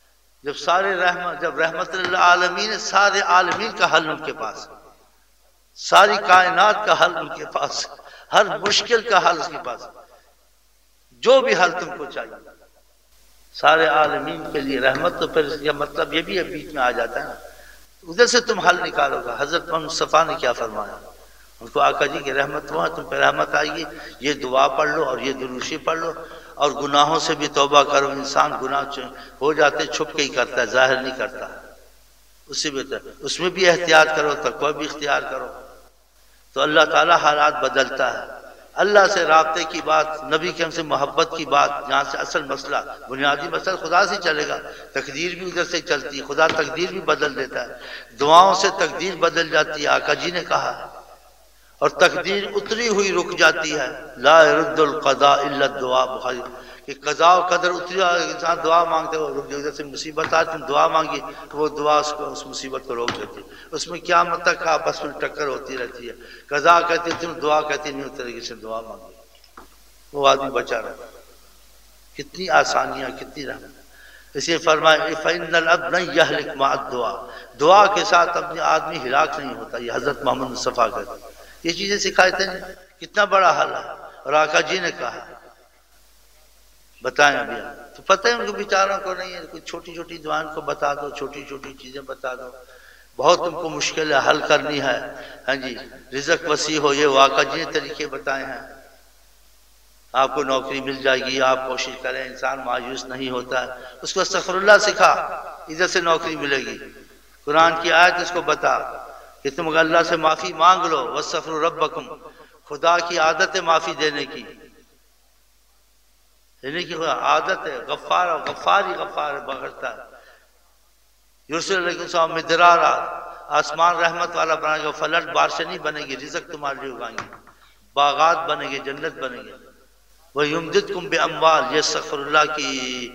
جب رحمت للعالمین ہے، سارے عالمین کا حل ان کے پاس، ساری کائنات کا حل ان کے پاس، ہر مشکل کا حل اس کے پاس، جو بھی حل تم کو چاہیے سارے عالمین کے لیے رحمت۔ تو پھر اس کا مطلب یہ بھی ہے بیچ میں آ جاتا ہے نا، ادھر سے تم حل نکالو گا۔ حضرت محمد مصطفیٰ نے کیا فرمایا؟ ان کو آقا جی کی رحمت وہ ہے، تم پہ رحمت آئے گی، یہ دعا پڑھ لو اور یہ دروشی پڑھ لو، اور گناہوں سے بھی توبہ کرو۔ انسان گناہ ہو جاتے چھپ کے ہی کرتا ہے، ظاہر نہیں کرتا، اس سے بہتر اس میں بھی احتیاط کرو، تقوی بھی اختیار کرو، تو اللہ تعالیٰ حالات بدلتا ہے۔ اللہ سے رابطے کی بات، نبی کے ہم سے محبت کی بات، جہاں سے اصل مسئلہ بنیادی مسئلہ خدا سے چلے گا، تقدیر بھی ادھر سے چلتی ہے، خدا تقدیر بھی بدل دیتا ہے، دعاؤں سے تقدیر بدل جاتی ہے، آقا جی نے کہا، اور تقدیر اتری ہوئی رک جاتی ہے، لا يرد القضاء الا الدعاء، بخاری کہ قضاء و قدر اتری ہوئی، انسان دعا مانگتے ہو رک جائے، ادھر سے مصیبت آتی تم دعا مانگی تو وہ دعا اس مصیبت کو روک دیتی ہے، اس میں قیامت تک آپس میں ٹکر ہوتی رہتی ہے، قضاء کہتی تم دعا کہتی نہیں، اس طریقے سے دعا مانگی وہ آدمی بچا رہا۔ کتنی آسانیاں، کتنی رحمت۔ اس لیے فرمایا فَإِنَّ الْعَبْدَ لَن يَهْلِكَ مَعَ الدُّعَاء، دعا کے ساتھ اپنے آدمی ہلاک نہیں ہوتا، یہ حضرت محمد مصطفیٰ کہتے ہیں، یہ چیزیں سکھاتے ہیں، کتنا بڑا حل ہے، اور آقا جی نے کہا بتائیں ابھی تو پتہ ہے ان کو بیچاروں کو نہیں ہے، کوئی چھوٹی چھوٹی دعائیں کو بتا دو، چھوٹی چھوٹی چیزیں بتا دو، بہت ان کو مشکل ہے حل کرنی ہے، ہاں جی، رزق وسیع ہو، یہ آقا جی نے طریقے بتائے ہیں، آپ کو نوکری مل جائے گی، آپ کوشش کریں، انسان مایوس نہیں ہوتا ہے، اس کو استغفر اللہ سکھا، ادھر سے نوکری ملے گی، قرآن کی آیت اس کو بتا کہ تم اگر اللہ سے معافی مانگ لو، وَاسْتَغْفِرُوا رَبَّكُمْ، خدا کی عادت ہے معافی دینے کی، یعنی کہ عادت ہے، غفار ہی غفار ہے، بخشتا ہے، یرسل علیکم السلام مدرارا، آسمان رحمت والا بنائے گا، فلٹ بارشیں نہیں بنے گی، رزق تمہارے لیے اگائیں گے، باغات بنے گے، جنت بنے گے، وَيُمْدِدْكُمْ بِأَمْوَالٍ، یہ استغفر اللہ کی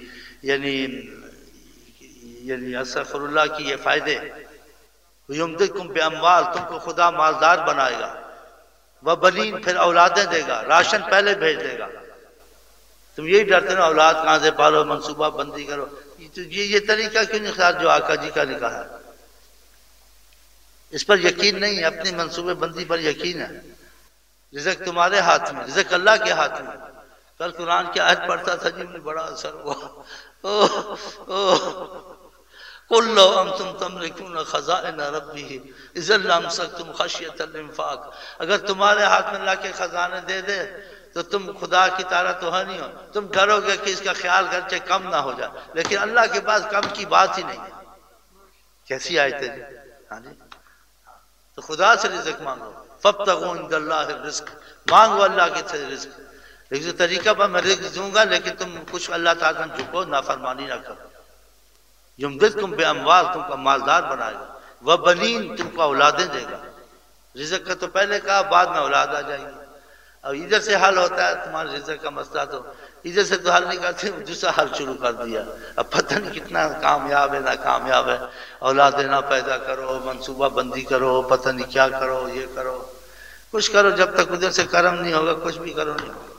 یعنی استغفر اللہ کی یہ فائدے، وَيُمْدِدْكُمْ بِأَمْوَالٍ، تم کو خدا مالدار بنائے گا، وَبَنِينَ، پھر اولادیں دے گا، راشن پہلے بھیج دے گا، تم یہی ڈرتے نا اولاد کہاں سے پالو، منصوبہ بندی کرو، یہ طریقہ کیوں نہیں اختیار جو آقا جی کا لکھا ہے؟ اس پر یقین نہیں ہے، اپنی منصوبے بندی پر یقین ہے، رزق تمہارے ہاتھ میں، رزق اللہ کے ہاتھ میں۔ کل قرآن کی آیت پڑھتا تھا جی، مجھے بڑا اثر ہوا، قل لو انتم تملكون خزائن ربه اذا لامسكتم خشيه الانفاق، اگر تمہارے ہاتھ میں اللہ کے خزانے دے دے تو تم خدا کی طرح تو ہے نہیں ہو، تم ڈرو گے کہ اس کا خیال گرچہ کم نہ ہو جائے، لیکن اللہ کے پاس کم کی بات ہی نہیں ہے۔ کیسی آیت ہے جی؟ ہاں جی، تو خدا سے رزق مانگو، فابتغوا عند اللہ الرزق، مانگو اللہ کی سے رزق، لیکن طریقہ پر میں رزق دوں گا لیکن تم کچھ اللہ تعالیٰ سے جھکو، نافرمانی نہ کرو۔ یمددکم باموال، تم کو مالدار بنائے گا، وبنین، تم کو اولادیں دے گا۔ رزق کا تو پہلے کہا، بعد میں اولاد آ جائے گی۔ اب ادھر سے حل ہوتا ہے تمہارے رزق کا مسئلہ، تو ادھر سے تو حل نہیں کرتے، دوسرا حل شروع کر دیا۔ اب پتہ نہیں کتنا کامیاب ہے ناکامیاب ہے، اولادیں نہ پیدا کرو، منصوبہ بندی کرو، پتہ نہیں کیا کرو، یہ کرو، کچھ کرو، جب تک ادھر سے کرم نہیں ہوگا کچھ بھی کرو نہیں ہوگا۔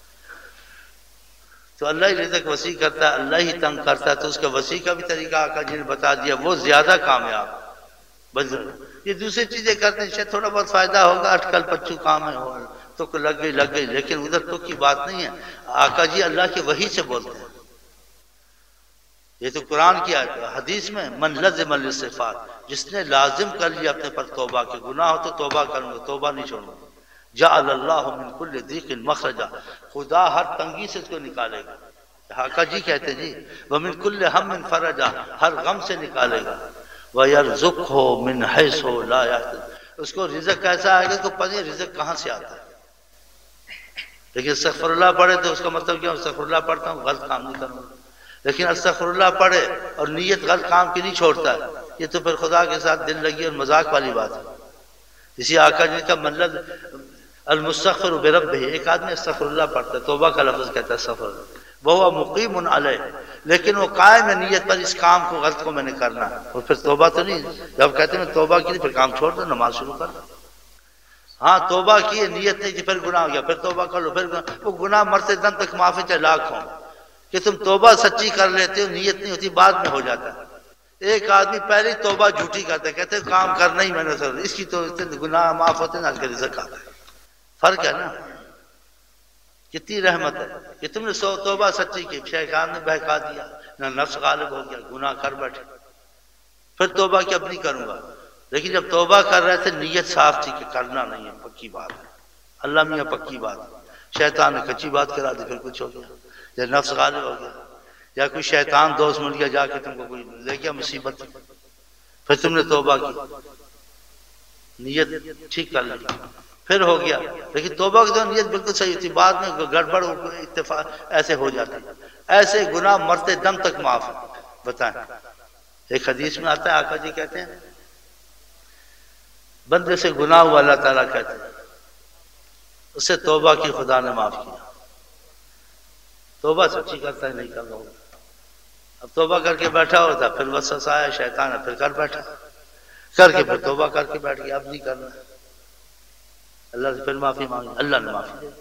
تو اللہ ہی رزق وسیع کرتا ہے، اللہ ہی تنگ کرتا ہے، تو اس کا وسیع کا بھی طریقہ آقا جی نے بتا دیا، وہ زیادہ کامیاب۔ بس یہ دوسری چیزیں کرتے ہیں شاید تھوڑا بہت فائدہ ہوگا، اٹکل پچو کام ہے، تو لگ گئی، لیکن ادھر تو کی بات نہیں ہے۔ آقا جی اللہ کی وحی سے بولتے ہیں، یہ تو قرآن کی آیت ہے۔ حدیث میں من لزم الاستغفار، جس نے لازم کر لیا اپنے پر توبہ کے، گناہ ہو تو توبہ کروں گا، توبہ نہیں چھوڑوں گا، جعل اللہ من کل ضیق مخرجا، خدا ہر تنگی سے اس کو نکالے گا۔ آقا جی کہتے ہیں جی ومن کل ہم فرجا، ہر غم سے نکالے گا، وَيَرْزُقْهُ مِنْ حَيْثُ لَا يَحْتَسِبُ، اس کو رزق کیسا آئے گا تو پتہ نہیں رزق کہاں سے آتا ہے۔ لیکن استغفر اللہ پڑھے تو اس کا مطلب کیا؟ استغفر اللہ پڑھتا ہوں غلط کام نہیں کروں گا، لیکن استغفر اللہ پڑھے اور نیت غلط کام کی نہیں چھوڑتا ہے، یہ تو پھر خدا کے ساتھ دل لگی اور مذاق والی بات ہے۔ اسی آقا جی کا مطلب المستغفر بربہ، ایک آدمی استغفر اللہ پڑھتا ہے، توبہ کا لفظ کہتا ہے استغفر اللہ، وہ مقیم علیہ، لیکن وہ قائم ہے نیت پر اس کام کو غلط کو میں نے کرنا ہے، اور پھر توبہ تو نہیں، جب کہتے ہیں توبہ کی پھر کام چھوڑ دو، نماز شروع کر دو۔ ہاں توبہ کی ہے، نیت نہیں تھی، پھر گناہ ہو گیا، پھر توبہ کر لو، پھر وہ گناہ مرتے دم تک معافی چاہے لاکھ ہوں، کہ تم توبہ سچی کر لیتے ہو، نیت نہیں ہوتی، بعد میں ہو جاتا ہے۔ ایک آدمی پہلے توبہ جھوٹی کرتا ہے، کہتے ہیں کام کرنا ہی میں نے سر، اس کی تو گناہ معاف ہوتے ہیں، آج کے رزق آتا ہے۔ فرق ہے نا، کتنی رحمت ہے کہ تم نے توبہ سچی کی، شیطان نے بہکا دیا، نہ نفس غالب ہو گیا، گناہ کر بیٹھے، پھر توبہ کی اب نہیں کروں گا، لیکن جب توبہ کر رہے تھے نیت صاف تھی کہ کرنا نہیں ہے، پکی بات ہے، اللہ میاں پکی بات ہے، شیطان نے کچی بات کرا دی، پھر کچھ ہو گیا، یا نفس غالب ہو گیا، یا کوئی شیطان دوست مل گیا جا کے تم کو کوئی لے گیا مصیبت، پھر تم نے توبہ کی، نیت ٹھیک کر لی، پھر ہو گیا، لیکن توبہ کی تو نیت بالکل صحیح تھی، بعد میں گڑبڑ اتفاق ایسے ہو جاتے ہیں، ایسے گناہ مرتے دم تک معاف ہے۔ بتائیں، ایک حدیث میں آتا ہے آقا جی کہتے ہیں بندے سے گناہ ہوا، اللہ تعالیٰ کہتے ہیں اس سے توبہ کی، خدا نے معاف کیا، توبہ سچی کرتا ہے نہیں کرتا ہوگا، اب توبہ کر کے بیٹھا ہوتا، پھر وسوسہ آیا شیطان ہے، پھر کر بیٹھا، کر کے پھر توبہ کر کے بیٹھ گیا، اب نہیں کرنا، اللہ سے پھر معافی مانگی، اللہ نے معافی دے،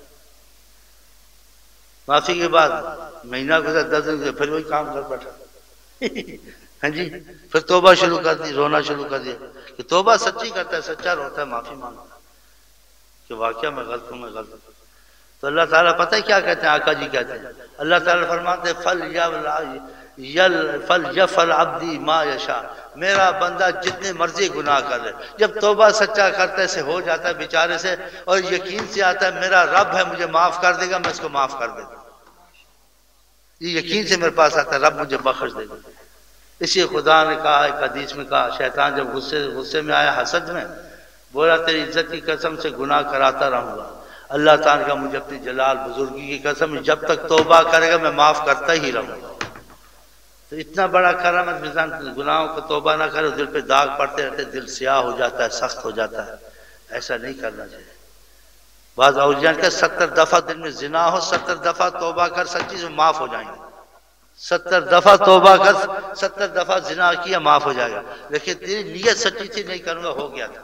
معافی کے بعد مہینہ گزر، 10 دن گزر، پھر وہی کام کر بیٹھا، ہاں جی، پھر توبہ شروع کر دی، رونا شروع کر دیا، کہ توبہ سچی کرتا ہے، سچا روتا ہے، معافی مانگتا ہے کہ واقعہ میں غلط ہوں، میں غلط ہوں۔ تو اللہ تعالیٰ پتہ ہے کیا کہتے ہیں؟ آقا جی کہتے ہیں، اللہ تعالیٰ فرماتے ہیں فَلْيَفْعَلْ عَبْدِي مَا يَشَاءُ، میرا بندہ جتنے مرضی گناہ کر لے، جب توبہ سچا کرتے سے ہو جاتا ہے بیچارے سے، اور یقین سے آتا ہے میرا رب ہے مجھے معاف کر دے گا، میں اس کو معاف کر دے گا، یہ یقین سے میرے پاس آتا ہے رب مجھے بخش دے گا۔ اسی خدا نے کہا، ایک حدیث میں کہا، شیطان جب غصے میں آیا، حسد میں، بولا تیری عزت کی قسم سے گناہ کراتا رہوں گا، اللہ تعالیٰ کا مجھے اپنی جلال بزرگی کی قسم، جب تک توبہ کرے گا میں معاف کرتا ہی رہوں گا۔ تو اتنا بڑا کرم ہے، انسان گناہوں کو توبہ نہ کرے، دل پہ داغ پڑتے رہتے، دل سیاہ ہو جاتا ہے، سخت ہو جاتا ہے، ایسا نہیں کرنا چاہیے۔ بعض اولیاء کہ 70 دفعہ دل میں زنا ہو، 70 دفعہ توبہ کر، سچی سے معاف ہو جائیں گے، 70 دفعہ توبہ کر، 70 دفعہ زنا کیا، معاف ہو جائے گا، لیکن تیری نیت سچی تھی، نہیں کروں گا، ہو گیا تھا۔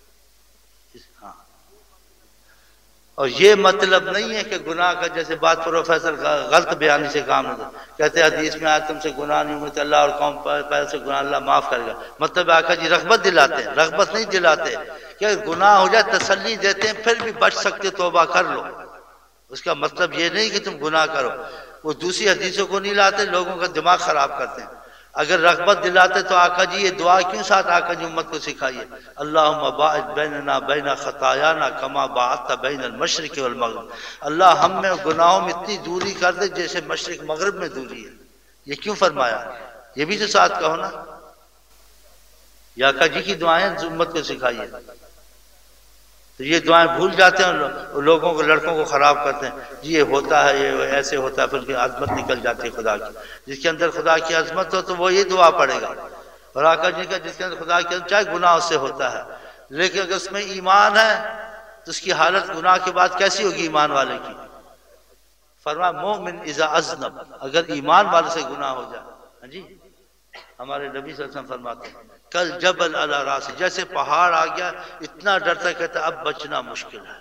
اور یہ مطلب نہیں ہے کہ گناہ کا، جیسے بات پروفیسر غلط بیانی سے کام نہیں، کہتے ہیں حدیث میں آیا تم سے گناہ نہیں ہوئے تو اللہ اور قوم پہلے سے گناہ اللہ معاف کرے گا، مطلب آقا جی رغبت دلاتے ہیں، رغبت نہیں دلاتے کہ گناہ ہو جائے تسلی دیتے ہیں، پھر بھی بچ سکتے توبہ کر لو، اس کا مطلب یہ نہیں کہ تم گناہ کرو، وہ دوسری حدیثوں کو نہیں لاتے، لوگوں کا دماغ خراب کرتے ہیں۔ اگر رغبت دلاتے تو آقا جی یہ دعا کیوں ساتھ آقا جی امت کو سکھائیے، اللہم باعد بیننا بین خطایانا کما باعدت بین المشرق والمغرب، اللہ ہم میں گناہوں میں اتنی دوری کر دے جیسے مشرق مغرب میں دوری ہے. یہ کیوں فرمایا؟ یہ بھی تو ساتھ کہو نا، یا آقا جی کی دعائیں امت کو سکھائیے. تو یہ دعائیں بھول جاتے ہیں لوگوں کو، لڑکوں کو خراب کرتے ہیں. جی یہ ہوتا ہے، یہ ایسے ہوتا ہے، پھر کی عظمت نکل جاتی ہے خدا کی. جس کے اندر خدا کی عظمت ہو تو وہ یہ دعا پڑھے گا. اور آقا جی کا جس کے اندر خدا کی عظمت، چاہے گناہ اس سے ہوتا ہے، لیکن اگر اس میں ایمان ہے تو اس کی حالت گناہ کے بعد کیسی ہوگی ایمان والے کی؟ فرمایا مومن اذا اذنب، اگر ایمان والے سے گناہ ہو جائے. ہاں جی، ہمارے نبی صلی اللہ علیہ وسلم فرماتے ہیں کل جبل علی راس، جیسے پہاڑ آ گیا اتنا ڈرتا کہتا اب بچنا مشکل ہے.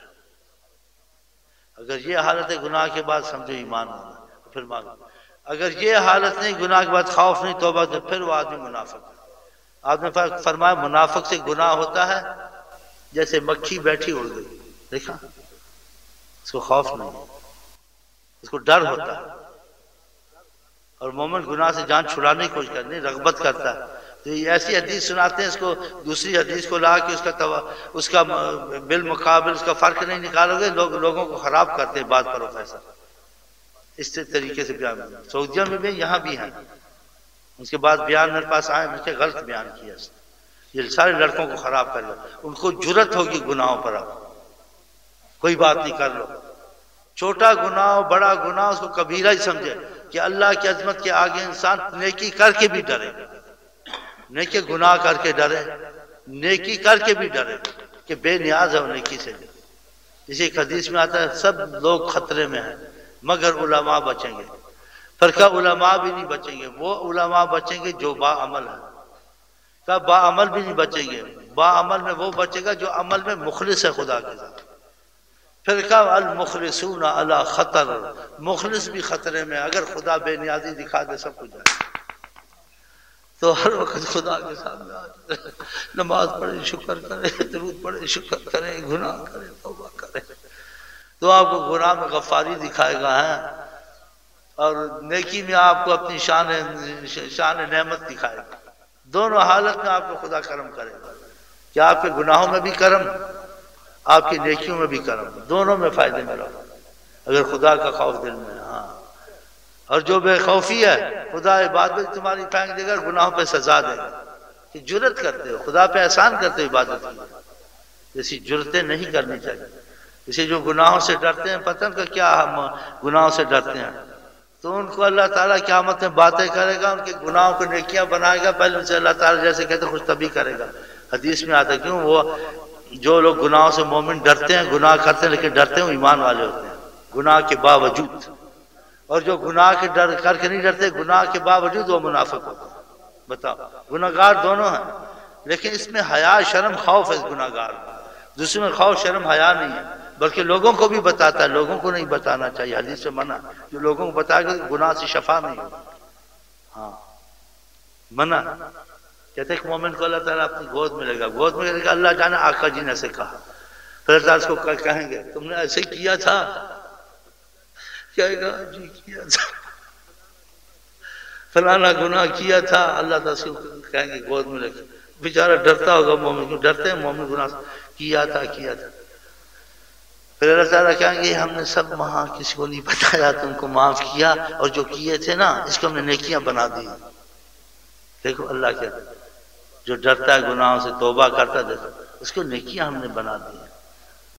اگر یہ حالت ہے گناہ کے بعد سمجھو ایمان ہونا. پھر مانگو اگر یہ حالت نہیں، گناہ کے بعد خوف نہیں، توبہ، تو پھر وہ آدمی منافق ہے. آپ نے فرمایا منافق سے گناہ ہوتا ہے جیسے مکھی بیٹھی اڑ گئی، دیکھا اس کو خوف نہیں، اس کو ڈر ہوتا ہے. اور مومن گناہ سے جان چھڑانے کی کوشش کرنے رغبت کرتا ہے. تو یہ ایسی حدیث سناتے ہیں، اس کو دوسری حدیث کو لا کے اس کا بالمقابل اس کا فرق نہیں نکالو گے، لوگوں کو خراب کرتے ہیں. بات پروفیسر اس طریقے سے بیان، سعودیہ میں بھی یہاں بھی ہیں. اس کے بعد بیان میرے پاس آئے، مجھے غلط بیان کیا. یہ سارے لڑکوں کو خراب کر لو، ان کو جرت ہوگی گناہوں پر. اب کوئی بات نہیں کر لو، چھوٹا گناہ ہو بڑا گناہ اس کو کبیرہ ہی سمجھے کہ اللہ کی عظمت کے آگے انسان نیکی کر کے بھی ڈرے، نیکی گناہ کر کے ڈرے، نیکی کر کے بھی ڈرے کہ بے نیاز ہے نیکی سے. اسی ایک حدیث میں آتا ہے سب لوگ خطرے میں ہیں مگر علماء بچیں گے. فرقہ علماء بھی نہیں بچیں گے، وہ علماء بچیں گے جو با عمل ہے. کہا با عمل بھی نہیں بچیں گے، با عمل میں وہ بچے گا جو عمل میں مخلص ہے خدا کے ساتھ. پھر کہا المخلصون علی خطر، مخلص بھی خطرے میں. اگر خدا بے نیازی دکھا دے سب کچھ جائے. تو ہر وقت خدا کے سامنے آ نماز پڑھے شکر کرے، درود پڑھے شکر کرے، گناہ کرے توبہ کرے. تو آپ کو گناہ میں غفاری دکھائے گا ہے، اور نیکی میں آپ کو اپنی شان نعمت دکھائے گا. دونوں حالت میں آپ کو خدا کرم کرے گا کہ آپ کے گناہوں میں بھی کرم، آپ کی نیکیوں میں بھی کرم، دونوں میں فائدے میں رہو اگر خدا کا خوف دل میں. ہاں، اور جو بے خوفی ہے خدا عبادت تمہاری پھینک دے گا، گناہوں پہ سزا دے گا. کہ جرت کرتے ہو خدا پہ احسان کرتے ہو عبادت کی، ایسی جرتیں نہیں کرنی چاہیے. اسے جو گناہوں سے ڈرتے ہیں، پتہ ان کا کیا ہم گناہوں سے ڈرتے ہیں، تو ان کو اللہ تعالیٰ قیامت میں باتیں کرے گا، ان کے گناہوں کو نیکیاں بنائے گا. پہلے ان سے اللہ تعالیٰ جیسے کہتے خوش طبی کرے گا. حدیث میں آتا ہے کیوں وہ جو لوگ گناہوں سے مومن ڈرتے ہیں، گناہ کرتے ہیں لیکن ڈرتے ہیں، وہ ایمان والے ہوتے ہیں گناہ کے باوجود. اور جو گناہ کے ڈر کر کے نہیں ڈرتے، گناہ کے باوجود وہ منافق ہوتے ہیں. بتاؤ، گناہ گار دونوں ہیں، لیکن اس میں حیا شرم خوف ہے. گناہ گار دوسرے میں خوف شرم حیا نہیں ہے، بلکہ لوگوں کو بھی بتاتا ہے. لوگوں کو نہیں بتانا چاہیے، حدیث سے منع. جو لوگوں کو بتائے گا گناہ سے شفا نہیں ہوگا. ہاں منع. کہتے ہیں کہ مومن کو اللہ تعالیٰ اپنی گود میں لے گا، گود میں لے گا. اللہ جانے آقا جی نے ایسے کہا، پھر اللہ تعالیٰ اس کو کہیں گے تم نے ایسے کیا تھا، کہے گا جی کیا تھا، فلانا گناہ کیا تھا. اللہ تعالیٰ اس کو کہیں گے گود میں لے گا. بیچارہ ڈرتا ہوگا مومن، کیوں ڈرتے ہیں مومن گناہ سے، کیا تھا. پھر اللہ تعالیٰ کہیں گے ہم نے سب وہاں کسی کو نہیں بتایا، تم کو معاف کیا، اور جو کیے تھے نا اس کو ہم نے نیکیاں بنا دی. دیکھو اللہ کیا، جو ڈرتا ہے گناہوں سے توبہ کرتا ہے، اس کو نیکیاں ہم نے بنا دی.